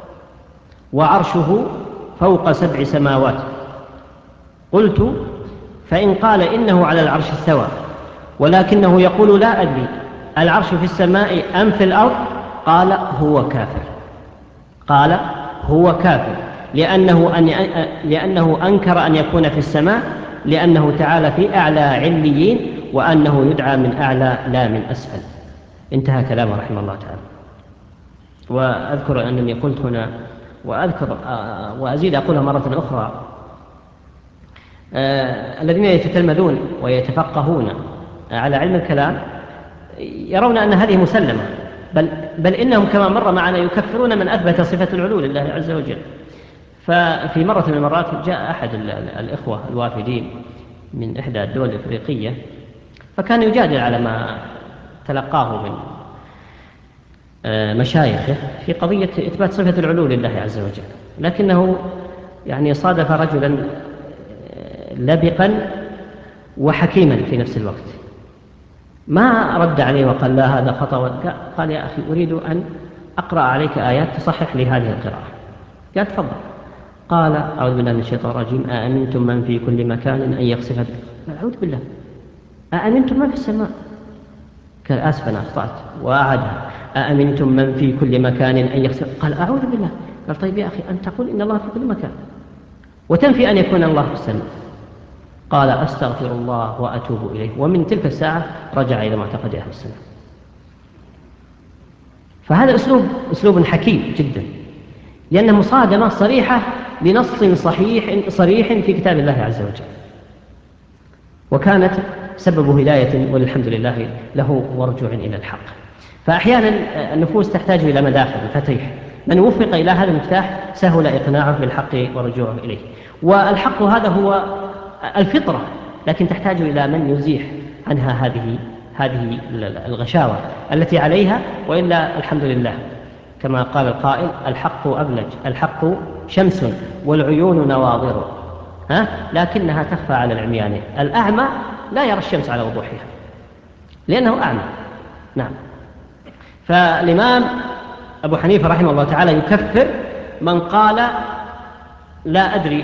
وعرشه فوق 7 سماوات. قلت فإن قال إنه على العرش استوى ولكنه يقول لا أدري العرش في السماء أم في الأرض قال هو كافر. قال هو كافر لأنه أنكر أن يكون في السماء، لأنه تعالى في أعلى عليين وأنه يدعى من أعلى لا من أسفل. انتهى كلامه رحمه الله تعالى. وأذكر أنني قلت هنا وأزيد أقولها مرة أخرى الذين يتتلمذون ويتفقهون على علم الكلام يرون أن هذه مسلمة، بل إنهم كما مر معنا يكفرون من أثبت صفة العلو لله عز وجل. ففي مرة من المرات جاء أحد الإخوة الوافدين من إحدى الدول الإفريقية فكان يجادل على ما تلقاه من مشايخه في قضية إثبات صفة العلو لله عز وجل، لكنه صادف رجلا لبقا وحكيما في نفس الوقت، ما رد عليه وقال لا هذا خطأ، قال يا أخي أريد أن أقرأ عليك آيات تصحح لي هذه القراءة. قال تفضل. قال أعوذ بالله من الشيطان الرجيم أأمنتم من في كل مكان أن يخسف بكم. أعوذ بالله. أأمنتم من في السماء. قال آسف أنا أخطأت وأعادها. أأمنتم من في كل مكان أن يخسف. قال أعوذ بالله. قال طيب يا أخي أن تقول إن الله في كل مكان وتنفي أن يكون الله في السماء. قال أستغفر الله وأتوب إليه. ومن تلك الساعة رجع إلى معتقد أهل السنة. فهذا أسلوب حكيم جدا، لأنه مصادمة صريحة لنص صريح في كتاب الله عز وجل، وكانت سبب هداية والحمد لله له ورجوع إلى الحق. فأحيانا النفوس تحتاج إلى مداخل الفتيح من وفق إلى هذا المفتاح سهل إقناعه بالحق ورجوعه إليه. والحق هذا هو الفطرة، لكن تحتاج إلى من يزيح عنها هذه الغشاوة التي عليها، وإلا الحمد لله كما قال القائل: الحق أبلج، الحق شمس والعيون نواظر، لكنها تخفى على العميان. الأعمى لا يرى الشمس على وضوحها لأنه أعمى. نعم. فالإمام أبو حنيفة رحمه الله تعالى يكفر من قال: لا أدري،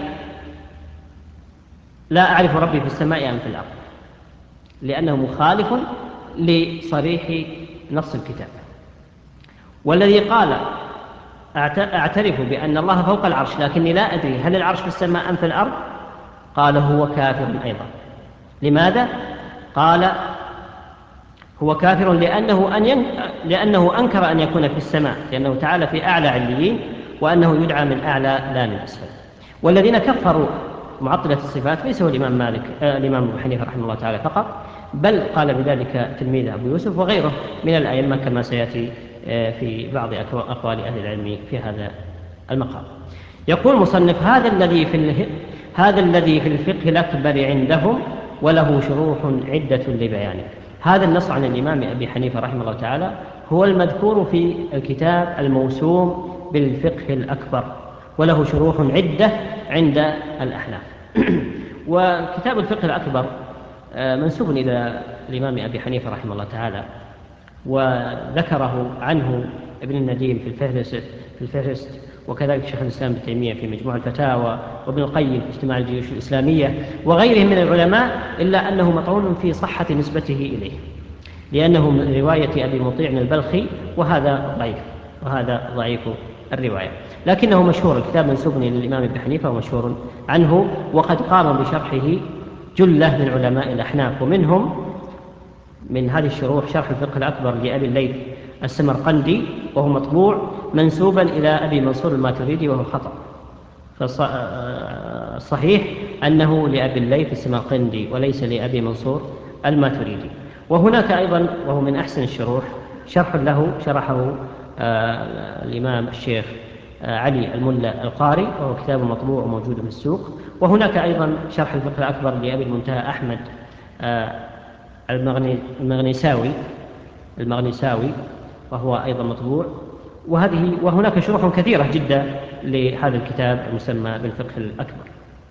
لا أعرف ربي في السماء أم في الأرض، لأنه مخالف لصريح نص الكتاب. والذي قال: أعترف بأن الله فوق العرش لكني لا أدري هل العرش في السماء أم في الأرض، قال هو كافر أيضا. لماذا؟ قال هو كافر لأنه أنكر أن يكون في السماء، لأنه تعالى في أعلى عليين، وأنه يدعى من أعلى لا من أسفل. والذين كفروا معطلة الصفات ليس هو الإمام أبو حنيفة رحمه الله تعالى فقط، بل قال بذلك تلميذه أبو يوسف وغيره من الأئمة كما سيأتي في بعض أقوال أهل العلم في هذا المقام. يقول مصنف: هذا الذي في الفقه الأكبر عندهم وله شروح عدة لبيانه. هذا النص عن الإمام أبي حنيفة رحمه الله تعالى هو المذكور في الكتاب الموسوم بالفقه الأكبر، وله شروح عدة عند الأحناف. وكتاب الفقه الأكبر منسوب إلى الإمام أبي حنيفة رحمه الله تعالى، وذكره عنه ابن النديم في الفهرست، وكذلك شيخ الإسلام ابن تيمية في مجموع الفتاوى، وابن القيم في اجتماع الجيوش الإسلامية، وغيرهم من العلماء، إلا أنه مطعون في صحة نسبته إليه، لأنه من رواية أبي مطيع البلخي، وهذا ضعيف الرواية، لكنه مشهور. الكتاب منسوب إلى الإمام أبي حنيفة ومشهور عنه، وقد قام بشرحه جلة من علماء الأحناف، ومنهم من هذه الشروح شرح الفقه الأكبر لأبي الليث السمرقندي، وهو مطبوع منسوبا إلى أبي منصور الماتريدي، وهو خطأ. فالصحيح أنه لأبي الليث السمرقندي وليس لأبي منصور الماتريدي. وهناك أيضا، وهو من أحسن الشروح، شرح له شرحه الإمام الشيخ علي الملا القاري، وهو كتاب مطبوع وموجود في السوق. وهناك أيضا شرح الفقه الأكبر لأبي المنتهى أحمد المغنيساوي، وهو أيضا مطبوع. وهناك شروح كثيرة جدا لهذا الكتاب المسمى بالفقه الأكبر.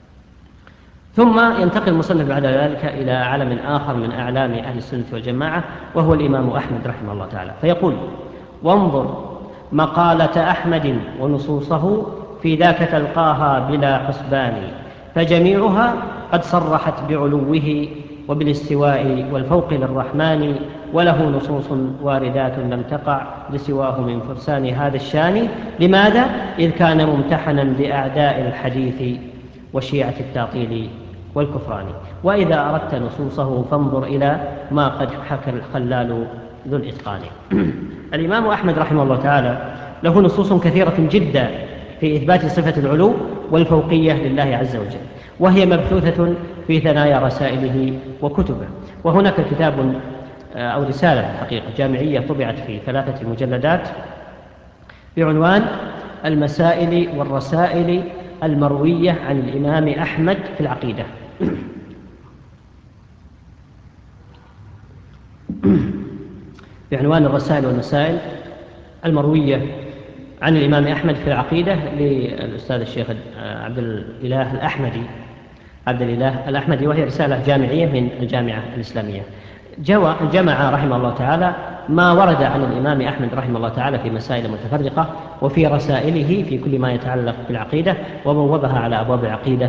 ثم ينتقل المصنف بعد ذلك إلى علم آخر من أعلام أهل السنة والجماعة، وهو الإمام أحمد رحمه الله تعالى، فيقول: وانظر مقالة أحمد ونصوصه في ذاك تلقاها بلا حسبان، فجميعها قد صرحت بعلوه وبالاستواء والفوق للرحمن، وله نصوص واردات لم تقع لسواه من فرسان هذا الشان. لماذا؟ إذ كان ممتحنا بأعداء الحديث وشيعة التعطيل والكفران. وإذا أردت نصوصه فانظر إلى ما قد حكى الخلال ذو الإتقان. الإمام أحمد رحمه الله تعالى له نصوص كثيرة جدا في إثبات صفة العلو والفوقية لله عز وجل، وهي مبثوثة في ثنايا رسائله وكتبه. وهناك كتاب أو رسالة حقيقة جامعية طبعت في 3 مجلدات بعنوان المسائل والرسائل المروية عن الإمام أحمد في العقيدة. بعنوان الرسائل والمسائل المروية عن الإمام أحمد في العقيدة، للأستاذ الشيخ عبد الإله الأحمدي، وهي رسالة جامعية من الجامعة الإسلامية. جمع رحمه الله تعالى ما ورد عن الإمام أحمد رحمه الله تعالى في مسائل متفرقة وفي رسائله في كل ما يتعلق بالعقيدة، وبوبها على أبواب العقيدة،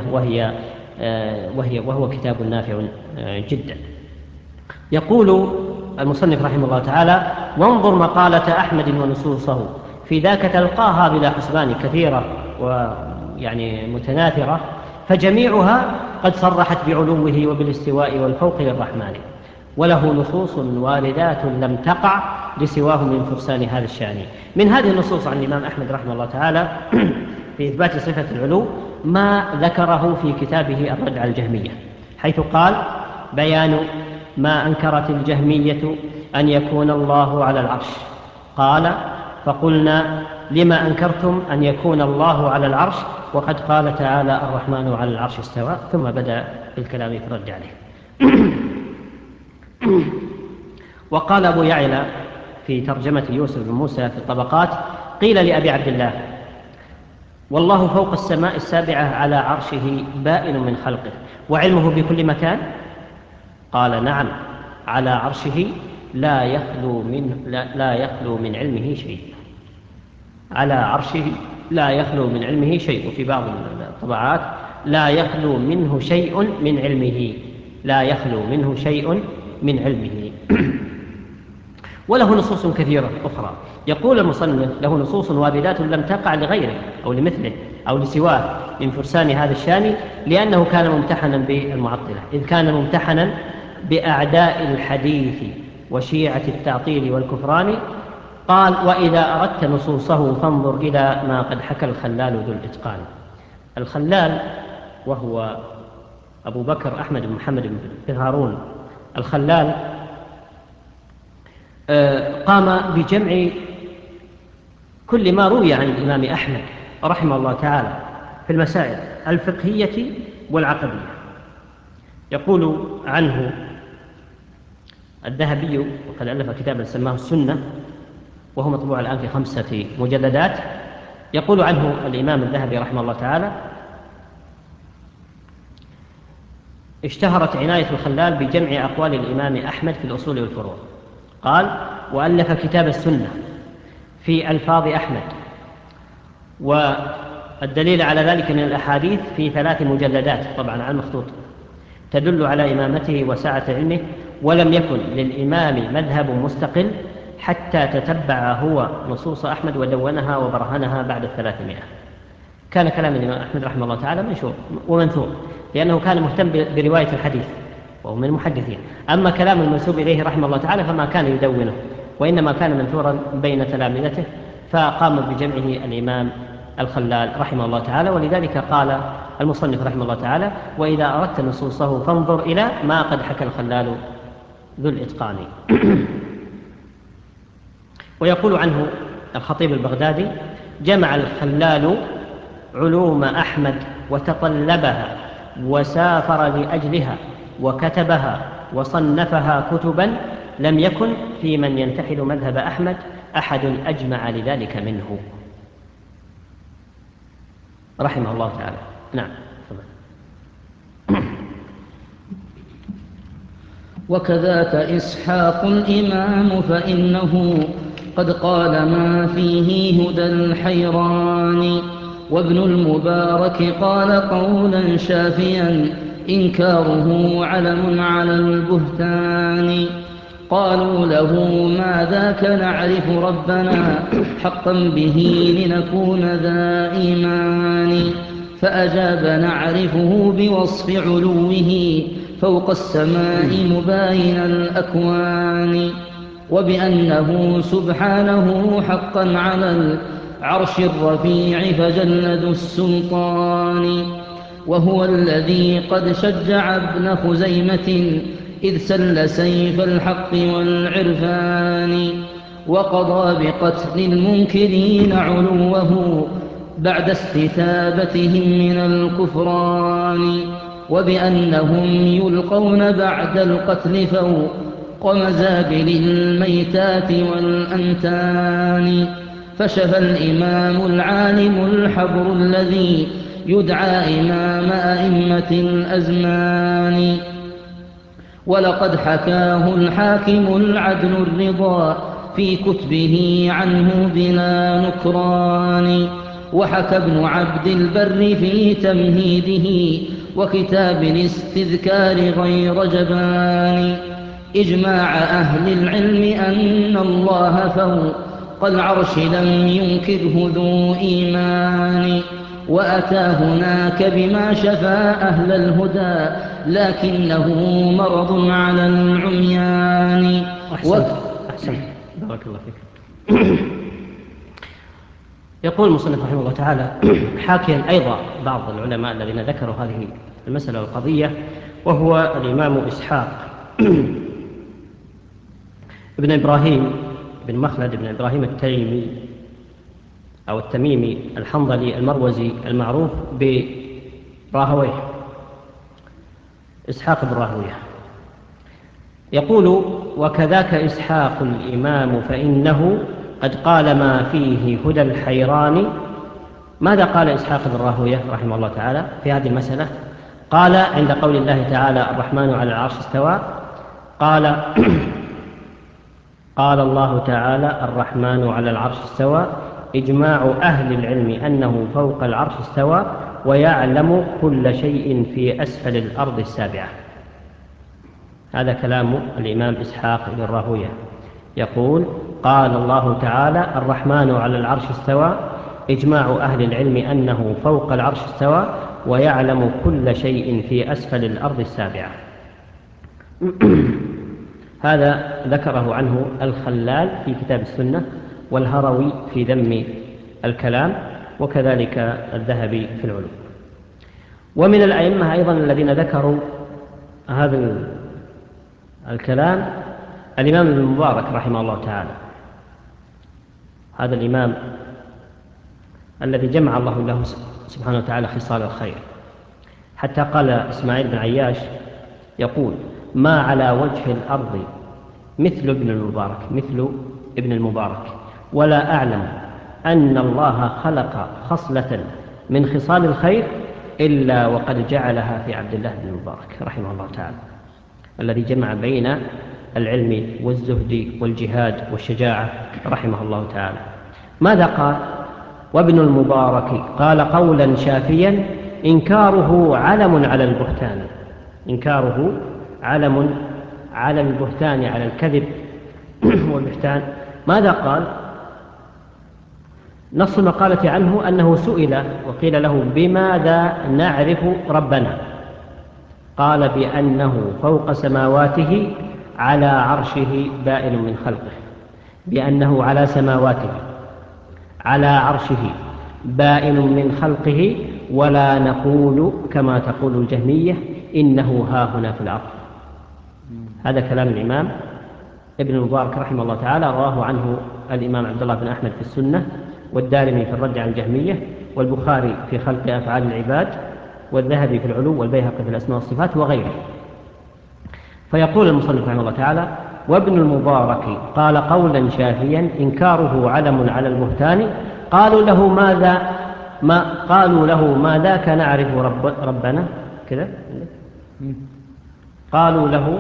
وهو كتاب نافع جدا. يقول المصنف رحمه الله تعالى: وانظر مقالة أحمد ونصوصه في ذاك تلقاها بلا حسبان، كثيرة ويعني متناثرة، فجميعها قد صرحت بعلوه وبالاستواء والفوق للرحمن، وله نصوص واردات لم تقع لسواه من فرسان هذا الشان. من هذه النصوص عن الإمام أحمد رحمه الله تعالى في إثبات صفة العلو ما ذكره في كتابه الرد على الجهمية، حيث قال: بيان ما أنكرت الجهمية أن يكون الله على العرش. قال: فقلنا لما أنكرتم أن يكون الله على العرش وقد قال تعالى الرحمن على العرش استوى، ثم بدأ بالكلام في الرد عليه. وقال أبو يعلى في ترجمة يوسف بن موسى في الطبقات: قيل لأبي عبد الله: والله فوق السماء السابعة على عرشه بائن من خلقه وعلمه بكل مكان؟ قال: نعم، على عرشه لا يخلو من علمه شيء. على عرشه لا يخلو من علمه شيء، وفي بعض الطبعات لا يخلو منه شيء من علمه، لا يخلو منه شيء من علمه. وله نصوص كثيرة أخرى. يقول المصنف: له نصوص واردات لم تقع لغيره أو لمثله أو لسواه من فرسان هذا الشان، لأنه كان ممتحنا بالمعطلة، إذ كان ممتحنا بأعداء الحديث وشيعة التعطيل والكفران. قال: وإذا أردت نصوصه فانظر إلى ما قد حكى الخلال ذو الإتقان. الخلال وهو أبو بكر أحمد بن محمد بن هارون الخلال قام بجمع كل ما روي عن الإمام أحمد رحمه الله تعالى في المسائل الفقهية والعقدية. يقول عنه الذهبي، وقد ألف كتابا سماه السنة وهو مطبوع الآن في 5 مجلدات، يقول عنه الإمام الذهبي رحمه الله تعالى: اشتهرت عناية الخلال بجمع أقوال الإمام أحمد في الأصول والفروع. قال: وألف كتاب السنة في ألفاظ أحمد، والدليل على ذلك من الأحاديث في 3 مجلدات طبعا على المخطوط تدل على إمامته وسعة علمه، ولم يكن للإمام مذهب مستقل حتى تتبع هو نصوص أحمد ودونها وبرهنها بعد 300. كان كلام الإمام أحمد رحمه الله تعالى منشور ومنثور، لأنه كان مهتم برواية الحديث وهو من المحدثين. أما كلام المنسوب إليه رحمه الله تعالى فما كان يدونه، وإنما كان منثورا بين تلامذته، فقام بجمعه الإمام الخلال رحمه الله تعالى. ولذلك قال المصنف رحمه الله تعالى: وإذا أردت نصوصه فانظر إلى ما قد حكى الخلال ذو الإتقان. ويقول عنه الخطيب البغدادي: جمع الخلال علوم أحمد وتطلبها وسافر لأجلها وكتبها وصنفها كتبا، لم يكن في من ينتحل مذهب أحمد أحد أجمع لذلك منه رحمه الله تعالى. نعم.
وكذاك إسحاق الإمام فإنه قد قال ما فيه هدى الحيران، وابن المبارك قال قولا شافيا إنكاره علم على البهتان. قالوا له ما ذاك نعرف ربنا حقا به لنكون ذا إيمان، فأجاب نعرفه بوصف علوه فوق السماء مباين الأكوان، وبأنه سبحانه حقا على العرش الرفيع فجلد السلطان، وهو الذي قد شجع ابن خزيمة إذ سل سيف الحق والعرفان، وقضى بقتل المنكرين علوه بعد استتابتهم من الكفران، وبأنهم يلقون بعد القتل فوق مزابل الميتات والأنتان. فشفى الإمام العالم الحبر الذي يدعى إمام أئمة الأزمان، ولقد حكاه الحاكم العدل الرضا في كتبه عنه بلا نكران، وحكى ابن عبد البر في تمهيده وكتاب الاستذكار غير جبان إجماع أهل العلم أن الله فوق العرش لم ينكره ذو إيمان، وأتى هناك بما شفى أهل الهدى لكنه مرض على العميان.
أحسنت بارك الله فيك. يقول المصنف رحمه الله تعالى حاكيا أيضا بعض العلماء الذين ذكروا هذه المسألة والقضية، وهو الإمام إسحاق ابن إبراهيم بن مخلد بن إبراهيم التيمي أو التميمي الحنظلي المروزي المعروف براهويه، إسحاق بن راهويه، يقول: وكذاك إسحاق الإمام فإنه قد قال ما فيه هدى الحيران. ماذا قال إسحاق بن راهويه رحمه الله تعالى في هذه المسألة؟ قال عند قول الله تعالى: الرحمن على العرش استوى، قال قال الله تعالى: الرحمن على العرش استوى، إجماع أهل العلم أنه فوق العرش استوى، ويعلم كل شيء في أسفل الأرض السابعة. هذا كلام الإمام إسحاق بن راهويه، يقول: قال الله تعالى: الرحمن على العرش استوى، إجماع أهل العلم أنه فوق العرش استوى، ويعلم كل شيء في أسفل الأرض السابعة. هذا ذكره عنه الخلال في كتاب السنة، والهروي في ذم الكلام، وكذلك الذهبي في العلوم. ومن الأئمة أيضا الذين ذكروا هذا الكلام الإمام ابن المبارك رحمه الله تعالى، هذا الإمام الذي جمع الله له سبحانه وتعالى خصال الخير، حتى قال إسماعيل بن عياش يقول: ما على وجه الأرض مثل ابن المبارك، ولا أعلم أن الله خلق خصلة من خصال الخير إلا وقد جعلها في عبد الله بن المبارك رحمه الله تعالى، الذي جمع بين العلم والزهد والجهاد والشجاعة رحمه الله تعالى. ماذا قال؟ وابن المبارك قال قولا شافيا: إنكاره علم على البهتان. إنكاره علم على البهتان، على الكذب والبهتان. ماذا قال؟ نص المقالة عنه أنه سئل وقيل له: بماذا نعرف ربنا؟ قال: بأنه فوق سماواته على عرشه بائن من خلقه، بأنه على سماواته على عرشه بائن من خلقه، ولا نقول كما تقول الجهمية إنه ها هنا في الأرض. هذا كلام الإمام ابن المبارك رحمه الله تعالى، رواه عنه الإمام عبد الله بن أحمد في السنة، والدارمي في الرد على الجهمية، والبخاري في خلق أفعال العباد، والذهبي في العلو، والبيهقي في الأسماء والصفات، وغيره. فيقول المصنف رحمه الله تعالى: وابن المبارك قال قولا شافيا: إنكاره علم على البهتان. قالوا له: ما ذاك نعرف ربنا كذا. قالوا له: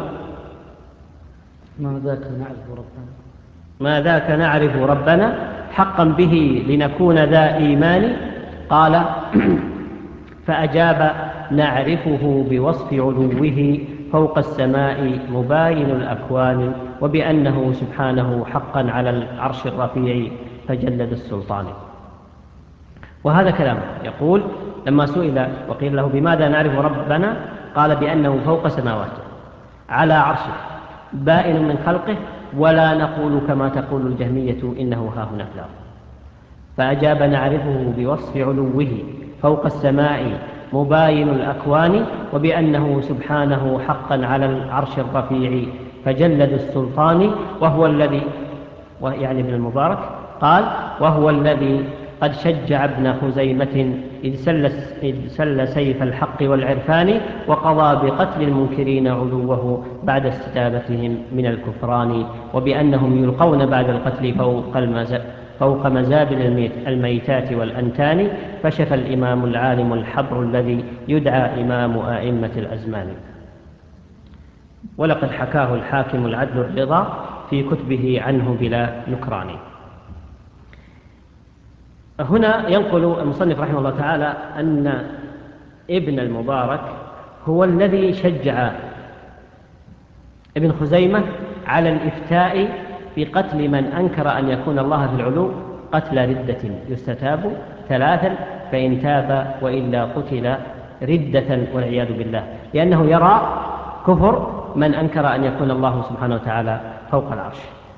ما ذاك نعرف ربنا حقا به لنكون ذا إيمان. قال: فأجاب: نعرفه بوصف علوه فوق السماء مباين الأكوان، وبأنه سبحانه حقا على العرش الرفيع فجلد السلطان. وهذا كلامه، يقول: لما سئل وقيل له: بماذا نعرف ربنا؟ قال: بأنه فوق سماواته على عرشه بائن من خلقه، ولا نقول كما تقول الجهمية إنه ها هنا في الأرض. فأجاب: نعرفه بوصف علوه فوق السماء مباين الأكوان، وبأنه سبحانه حقا على العرش الرفيع فجلد السلطان. وهو الذي، يعني ابن المبارك، قال: وهو الذي قد شجع ابن خزيمة إذ سل سيف الحق والعرفان، وقضى بقتل المنكرين علوه بعد استتابتهم من الكفران، وبأنهم يلقون بعد القتل فوق مزابل الميتات والأنتان. فشف الإمام العالم الحبر الذي يدعى إمام أئمة الأزمان، ولقد حكاه الحاكم العدل الرضا في كتبه عنه بلا نكران. هنا ينقل المصنف رحمه الله تعالى أن ابن المبارك هو الذي شجع ابن خزيمة على الإفتاء بقتل من أنكر أن يكون الله في العلو قتل ردة يستتاب 3، فإن تاب وإلا قتل ردة والعياذ بالله، لأنه يرى كفر من أنكر أن يكون الله سبحانه وتعالى فوق العرش.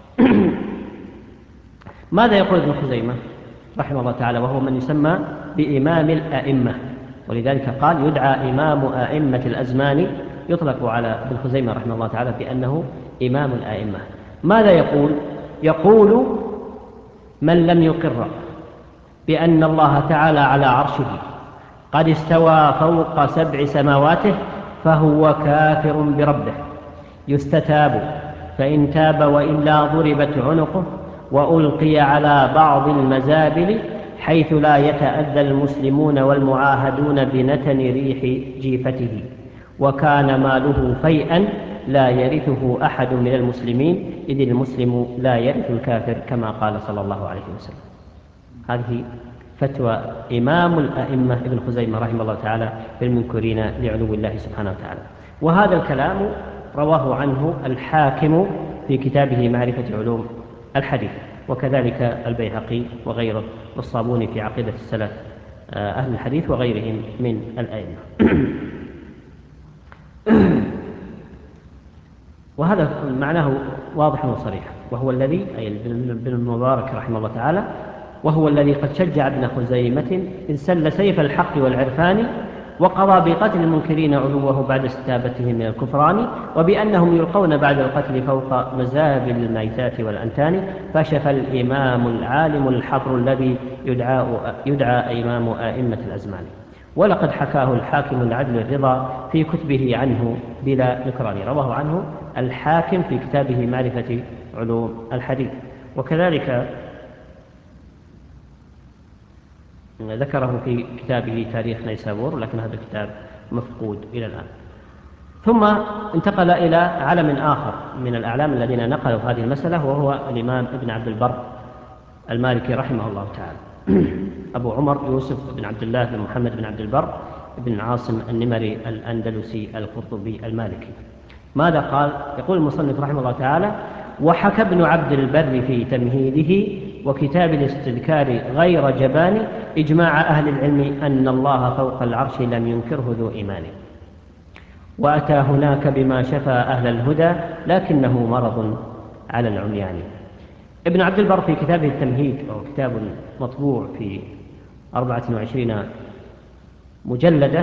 ماذا يقول ابن خزيمة رحمه الله تعالى، وهو من يسمى بإمام الأئمة، ولذلك قال: يدعى إمام أئمة الأزمان، يطلق على ابن خزيمة رحمه الله تعالى بأنه إمام الأئمة. ماذا يقول؟ يقول: من لم يقر بأن الله تعالى على عرشه قد استوى فوق 7 سماواته فهو كافر بربه، يستتاب، فإن تاب وإلا ضربت عنقه وألقي على بعض المزابل حيث لا يتأذى المسلمون والمعاهدون بنتن ريح جيفته، وكان ماله فيئا لا يرثه أحد من المسلمين، إذ المسلم لا يرث الكافر كما قال صلى الله عليه وسلم. هذه فتوى إمام الأئمة ابن خزيمة رحمه الله تعالى في المنكرين لعلو الله سبحانه وتعالى. وهذا الكلام رواه عنه الحاكم في كتابه معرفة علوم الحديث، وكذلك البيهقي وغيره، والصابوني في عقيدة السلف أهل الحديث وغيرهم من الأئمة. وهذا معناه واضح وصريح، وهو الذي أي ابن المبارك رحمه الله تعالى، وهو الذي قد شجع ابن خزيمة إذ سل سيف الحق والعرفان، وقضى بقتل المنكرين علوه بعد استتابتهم من الكفران، وبأنهم يلقون بعد القتل فوق مزابل الميتات والأنتان، فشف الإمام العالم الحبر الذي يدعى إمام آئمة الأزمان. ولقد حكاه الحاكم العدل الرضا في كتبه عنه بلا نكران، رواه عنه الحاكم في كتابه معرفة علوم الحديث، وكذلك ذكره في كتابه تاريخ نيسابور، لكن هذا الكتاب مفقود إلى الآن. ثم انتقل إلى علم آخر من الأعلام الذين نقلوا هذه المسألة، وهو الإمام ابن عبد البر المالكي رحمه الله تعالى، أبو عمر يوسف بن عبد الله بن محمد بن عبد البر بن عاصم النمري الأندلسي القرطبي المالكي. ماذا قال؟ يقول المصنف رحمه الله تعالى: وحكى ابن عبد البر في تمهيده وكتاب الاستذكار غير جبان إجماع أهل العلم أن الله فوق العرش لم ينكره ذو إيمان، وأتى هناك بما شفى أهل الهدى لكنه مرض على العميان. ابن عبد البر في كتابه التمهيد، وهو كتاب مطبوع في 24 مجلدة،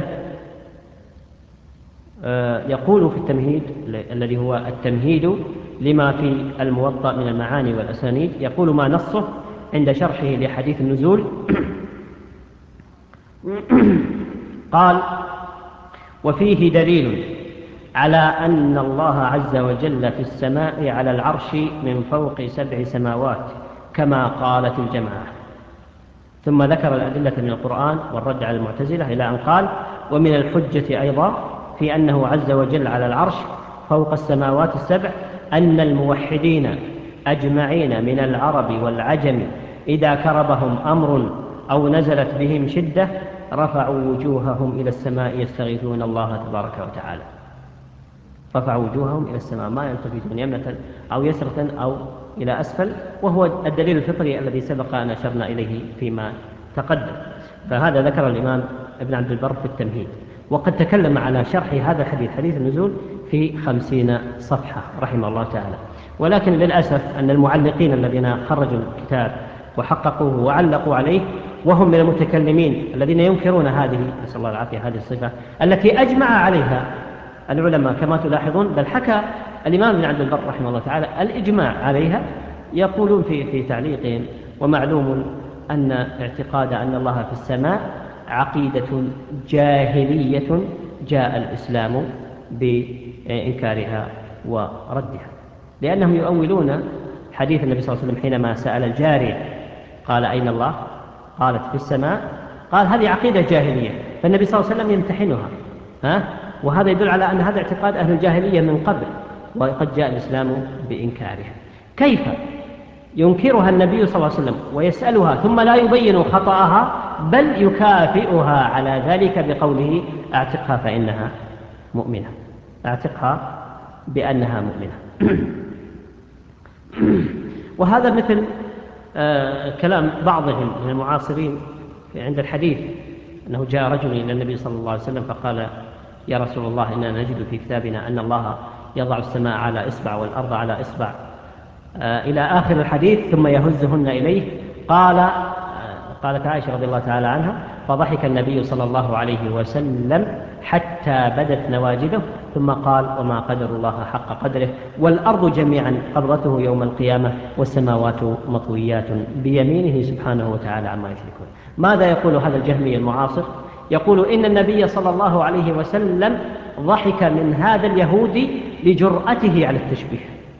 يقول في التمهيد الذي هو التمهيد لما في الموطأ من المعاني والأسانيد، يقول ما نصه عند شرحه لحديث النزول. قال: وفيه دليل على أن الله عز وجل في السماء على العرش من فوق 7 سماوات كما قالت الجماعة. ثم ذكر الأدلة من القرآن والرد على المعتزلة إلى أن قال: ومن الحجة أيضا في أنه عز وجل على العرش فوق السماوات ال7 أن الموحدين أجمعين من العرب والعجم إذا كربهم أمر أو نزلت بهم شدة رفعوا وجوههم إلى السماء يستغيثون الله تبارك وتعالى. رفعوا وجوههم إلى السماء، ما يلتفتون يمنة أو يسرة أو إلى أسفل، وهو الدليل الفطري الذي سبق أن أشرنا إليه فيما تقدم. فهذا ذكر الإمام ابن عبد البر في التمهيد، وقد تكلم على شرح هذا الحديث، حديث النزول، في 50 صفحة رحمه الله تعالى. ولكن للأسف أن المعلقين الذين خرجوا الكتاب وحققوه وعلقوا عليه وهم من المتكلمين الذين ينكرون هذه، نسأل الله العافية، هذه الصفة التي أجمع عليها العلماء كما تلاحظون، بل حكى الإمام ابن عبد البر رحمه الله تعالى الإجماع عليها. يقولون في تعليقهم: ومعلوم أن اعتقاد أن الله في السماء عقيدة جاهلية جاء الإسلام بإنكارها وردها، لأنهم يؤولون حديث النبي صلى الله عليه وسلم حينما سأل الجارية قال: أين الله؟ قالت: في السماء. قال: هذه عقيدة جاهلية، فالنبي صلى الله عليه وسلم يمتحنها، وهذا يدل على أن هذا اعتقاد أهل الجاهلية من قبل، وقد جاء الإسلام بإنكارها. كيف ينكرها النبي صلى الله عليه وسلم ويسألها ثم لا يبين خطأها، بل يكافئها على ذلك بقوله: اعتقها فإنها مؤمنة، اعتقها بأنها مؤمنة. وهذا مثل كلام بعضهم من المعاصرين عند الحديث، أنه جاء رجل إلى النبي صلى الله عليه وسلم فقال: يا رسول الله، إننا نجد في كتابنا أن الله يضع السماء على إصبع والأرض على إصبع، إلى آخر الحديث، ثم يهزهن إليه. قالت عائشة رضي الله تعالى عنها: فضحك النبي صلى الله عليه وسلم حتى بدت نواجذه ثم قال وما قدر الله حق قدره والأرض جميعا قبضته يوم القيامة والسماوات مطويات بيمينه سبحانه وتعالى عما يشركون. ماذا يقول هذا الجهمي المعاصر؟ يقول إن النبي صلى الله عليه وسلم ضحك من هذا اليهودي لجرأته على التشبيه،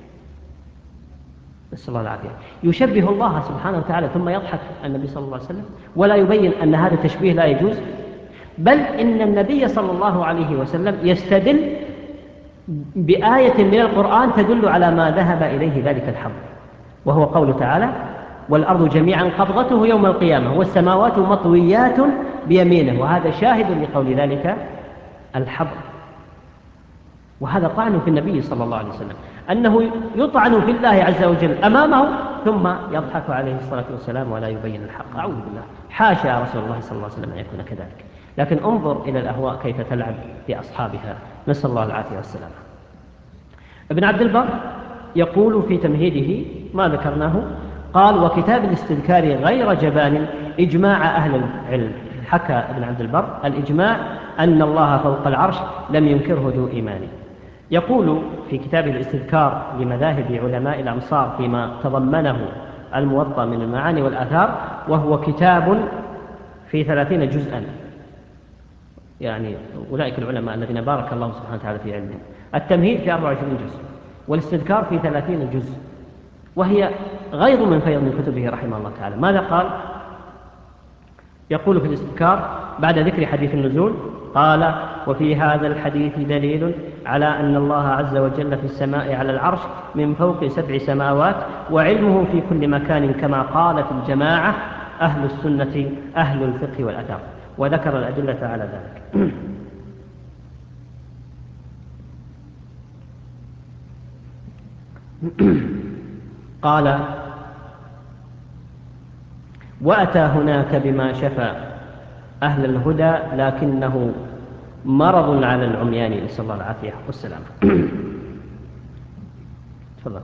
نسأل الله العافية. يشبه الله سبحانه وتعالى ثم يضحك النبي صلى الله عليه وسلم ولا يبين أن هذا التشبيه لا يجوز، بل إن النبي صلى الله عليه وسلم يستدل بآية من القرآن تدل على ما ذهب إليه ذلك الحظ، وهو قوله تعالى والأرض جميعا قبضته يوم القيامة والسماوات مطويات بيمينه، وهذا شاهد لقول ذلك الحظ. وهذا طعن في النبي صلى الله عليه وسلم، أنه يطعن في الله عز وجل أمامه ثم يضحك عليه الصلاة والسلام ولا يبين الحق. أعوذ بالله، حاشا رسول الله صلى الله عليه وسلم أن يكون كذلك. لكن انظر إلى الأهواء كيف تلعب بأصحابها، نسأل الله العافية والسلامة. ابن عبد البر يقول في تمهيده ما ذكرناه، قال وكتاب الاستذكار غير جبان إجماع أهل العلم. حكى ابن عبد البر الإجماع أن الله فوق العرش لم ينكره ذو إيمان. يقول في كتاب الاستذكار لمذاهب علماء الأمصار فيما تضمنه الموطأ من المعاني والآثار، وهو كتاب في 30 جزءا، يعني أولئك العلماء الذين بارك الله سبحانه وتعالى في علمهم. التمهيد في 24 جزء والاستذكار في 30 جزء، وهي غيض من فيض من كتبه رحمه الله تعالى. ماذا قال؟ يقول في الاستذكار بعد ذكر حديث النزول قال وفي هذا الحديث دليل على أن الله عز وجل في السماء على العرش من فوق 7 سماوات وعلمه في كل مكان كما قالت الجماعة أهل السنة أهل الفقه والأثار، وذكر الأدلة على ذلك. قال وأتى هناك بما شفى أهل الهدى لكنه مرض على العميان، نسأل الله العافية والسلامة. تفضل.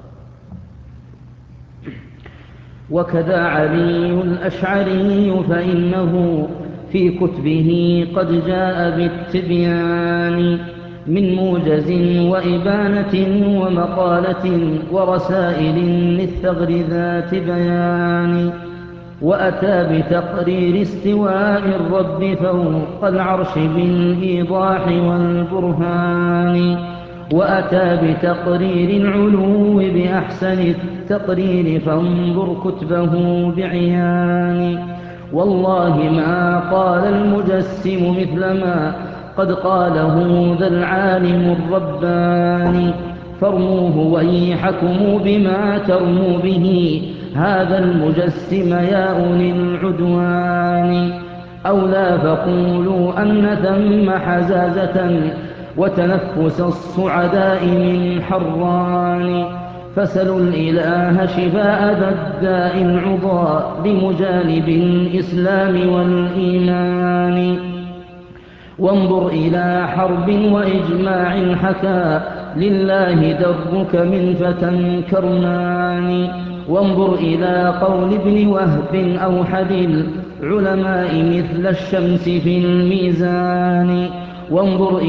وكذا علي الأشعري فإنه في كتبه قد جاء بالتبيان من موجز وإبانة ومقالة ورسائل للثغر ذات بيان، وأتى بتقرير استواء الرب فوق العرش بالإيضاح والبرهان، وأتى بتقرير العلو بأحسن التقرير فانظر كتبه بعيان. والله ما قال المجسم مثل ما قد قاله ذا العالم الرباني، فارموه ويحكموا بما ترموا به هذا المجسم يا أولي العدوان، أو لا فقولوا أن ثم حزازة وتنفس الصعداء من حران، فسلوا الإله شفاء ذا الداء العضاء لمجانب الإسلام والإيمان، وانظر إلى حرب وإجماع حكى لله درك من فتى كرمان، وانظر إلى قول ابن وهب أوحد العلماء مثل الشمس في الميزان، وانظر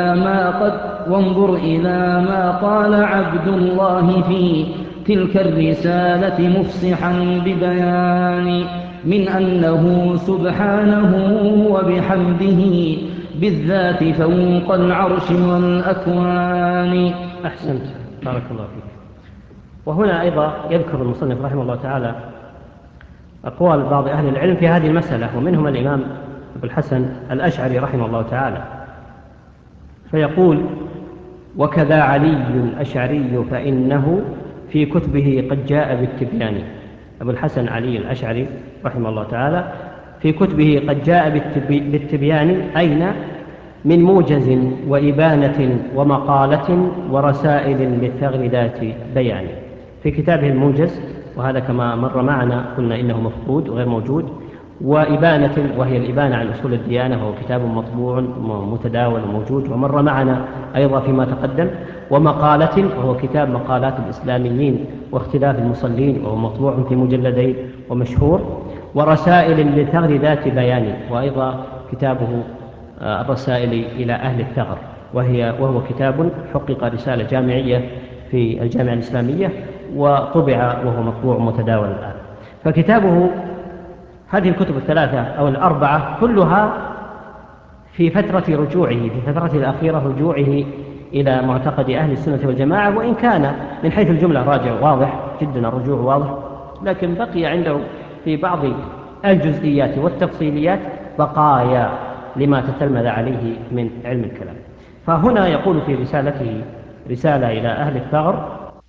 إلى ما قال عبد الله في تلك الرسالة مفصحا ببيان، من أنه سبحانه وبحمده بالذات فوق العرش والأكوان.
أحسنت، بارك الله فيك. وهنا أيضا يذكر المصنف رحمه الله تعالى أقوال بعض أهل العلم في هذه المسألة، ومنهم الإمام أبو الحسن الأشعري رحمه الله تعالى، فيقول وكذا علي الأشعري فإنه في كتبه قد جاء بالتبيان. أبو الحسن علي الأشعري رحمه الله تعالى في كتبه قد جاء بالتبيان، أين؟ من موجز وإبانة ومقالة ورسائل للثغر ذات بيان. في كتابه الموجز، وهذا كما مر معنا قلنا إنه مفقود وغير موجود، وإبانة وهي الإبانة عن أصول الديانة، وهو كتاب مطبوع متداول وموجود ومر معنا أيضا فيما تقدم، ومقالة وهو كتاب مقالات الإسلاميين واختلاف المصلين، وهو مطبوع في مجلدين ومشهور، ورسائل للثغر ذات بيان، وأيضا كتابه الرسائل إلى أهل الثغر وهو كتاب حقق رسالة جامعية في الجامعة الإسلامية، وطبع وهو مطبوع متداول الآن. فكتابه هذه الكتب الثلاثة أو الأربعة كلها في فترة رجوعه، في فترته الأخيرة رجوعه إلى معتقد أهل السنة والجماعة، وإن كان من حيث الجملة راجع واضح جدا، الرجوع واضح، لكن بقي عنده في بعض الجزئيات والتفصيليات بقايا لما تتلمذ عليه من علم الكلام. فهنا يقول في رسالته، رسالة إلى أهل الثغر،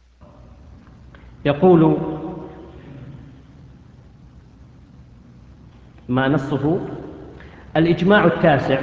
يقول ما نصه: الإجماع التاسع،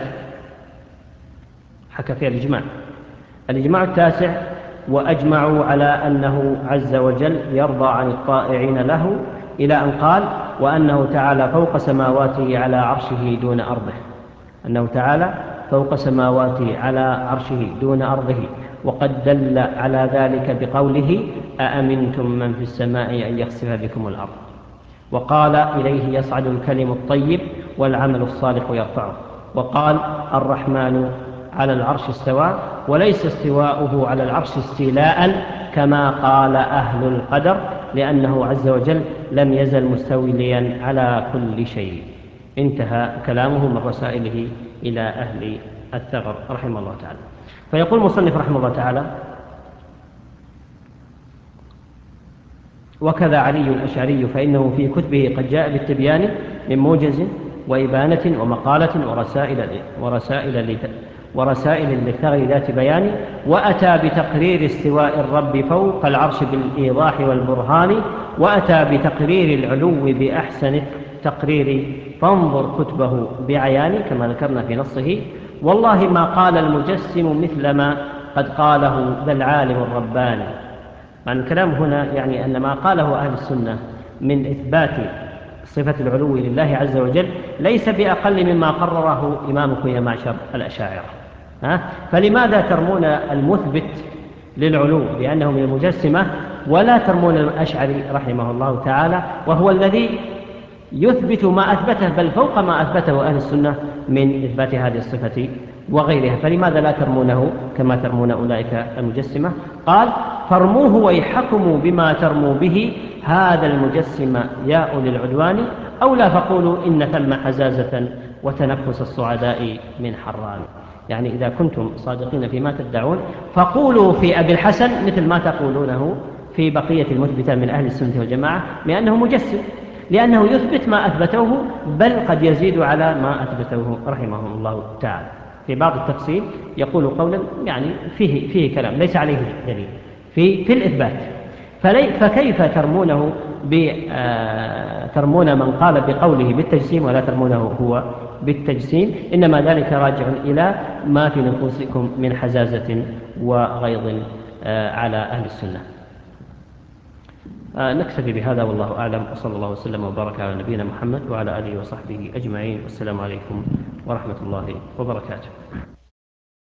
حكى فيها الإجماع التاسع: وأجمعوا على أنه عز وجل يرضى عن الطائعين له، إلى أن قال: وأنه تعالى فوق سماواته على عرشه دون أرضه، أنه تعالى فوق سماواته على عرشه دون أرضه. وقد دل على ذلك بقوله: أأمنتم من في السماء أن يخسف بكم الأرض. وقال: إليه يصعد الكلم الطيب والعمل الصالح يرفعه. وقال: الرحمن على العرش استوى، وليس استواؤه على العرش استيلاء كما قال أهل القدر، لأنه عز وجل لم يزل مستوليا على كل شيء. انتهى كلامه من رسائله إلى أهل الثغر رحمه الله تعالى. فيقول المصنف رحمه الله تعالى: وكذا علي الأشعري فإنه في كتبه قد جاء بالتبيان من موجز وإبانة ومقالة ورسائل للثغر ذات بيان، وأتى بتقرير استواء الرب فوق العرش بالإيضاح والبرهان، وأتى بتقرير العلو بأحسن التقرير، فانظر كتبه بعيان كما ذكرنا في نصه. والله ما قال المجسم مثل ما قد قاله ذا العالم الرباني. معنى الكلام هنا يعني أن ما قاله أهل السنة من إثبات صفة العلو لله عز وجل ليس بأقل مما قرره إمامكم يا معشر الأشاعرة. فلماذا ترمون المثبت للعلو بأنه من المجسمة، ولا ترمون الأشعري رحمه الله تعالى وهو الذي يثبت ما أثبته، بل فوق ما أثبته أهل السنة من إثبات هذه الصفة وغيرها؟ فلماذا لا ترمونه كما ترمون أولئك المجسمة؟ قال: فارموه ويحكموا بما ترموا به هذا المجسم يا أولي العدوان، أو لا فقولوا إن ثم حزازة وتنفس الصعداء من حران. يعني إذا كنتم صادقين فيما تدعون فقولوا في أبي الحسن مثل ما تقولونه في بقية المثبتة من أهل السنة والجماعة، لأنه مجسم، لأنه يثبت ما أثبته، بل قد يزيد على ما أثبته رحمه الله تعالى. في بعض التفصيل يقول قولا يعني فيه كلام ليس عليه دليل في الإثبات. فكيف ترمون من قال بقوله بالتجسيم ولا ترمونه هو بالتجسيم؟ إنما ذلك راجع إلى ما في نفوسكم من حزازة وغيظ على أهل السنة. نكتفي بهذا والله أعلم، وصلى الله وسلم وبارك على نبينا محمد وعلى آله وصحبه أجمعين، والسلام عليكم ورحمة الله وبركاته.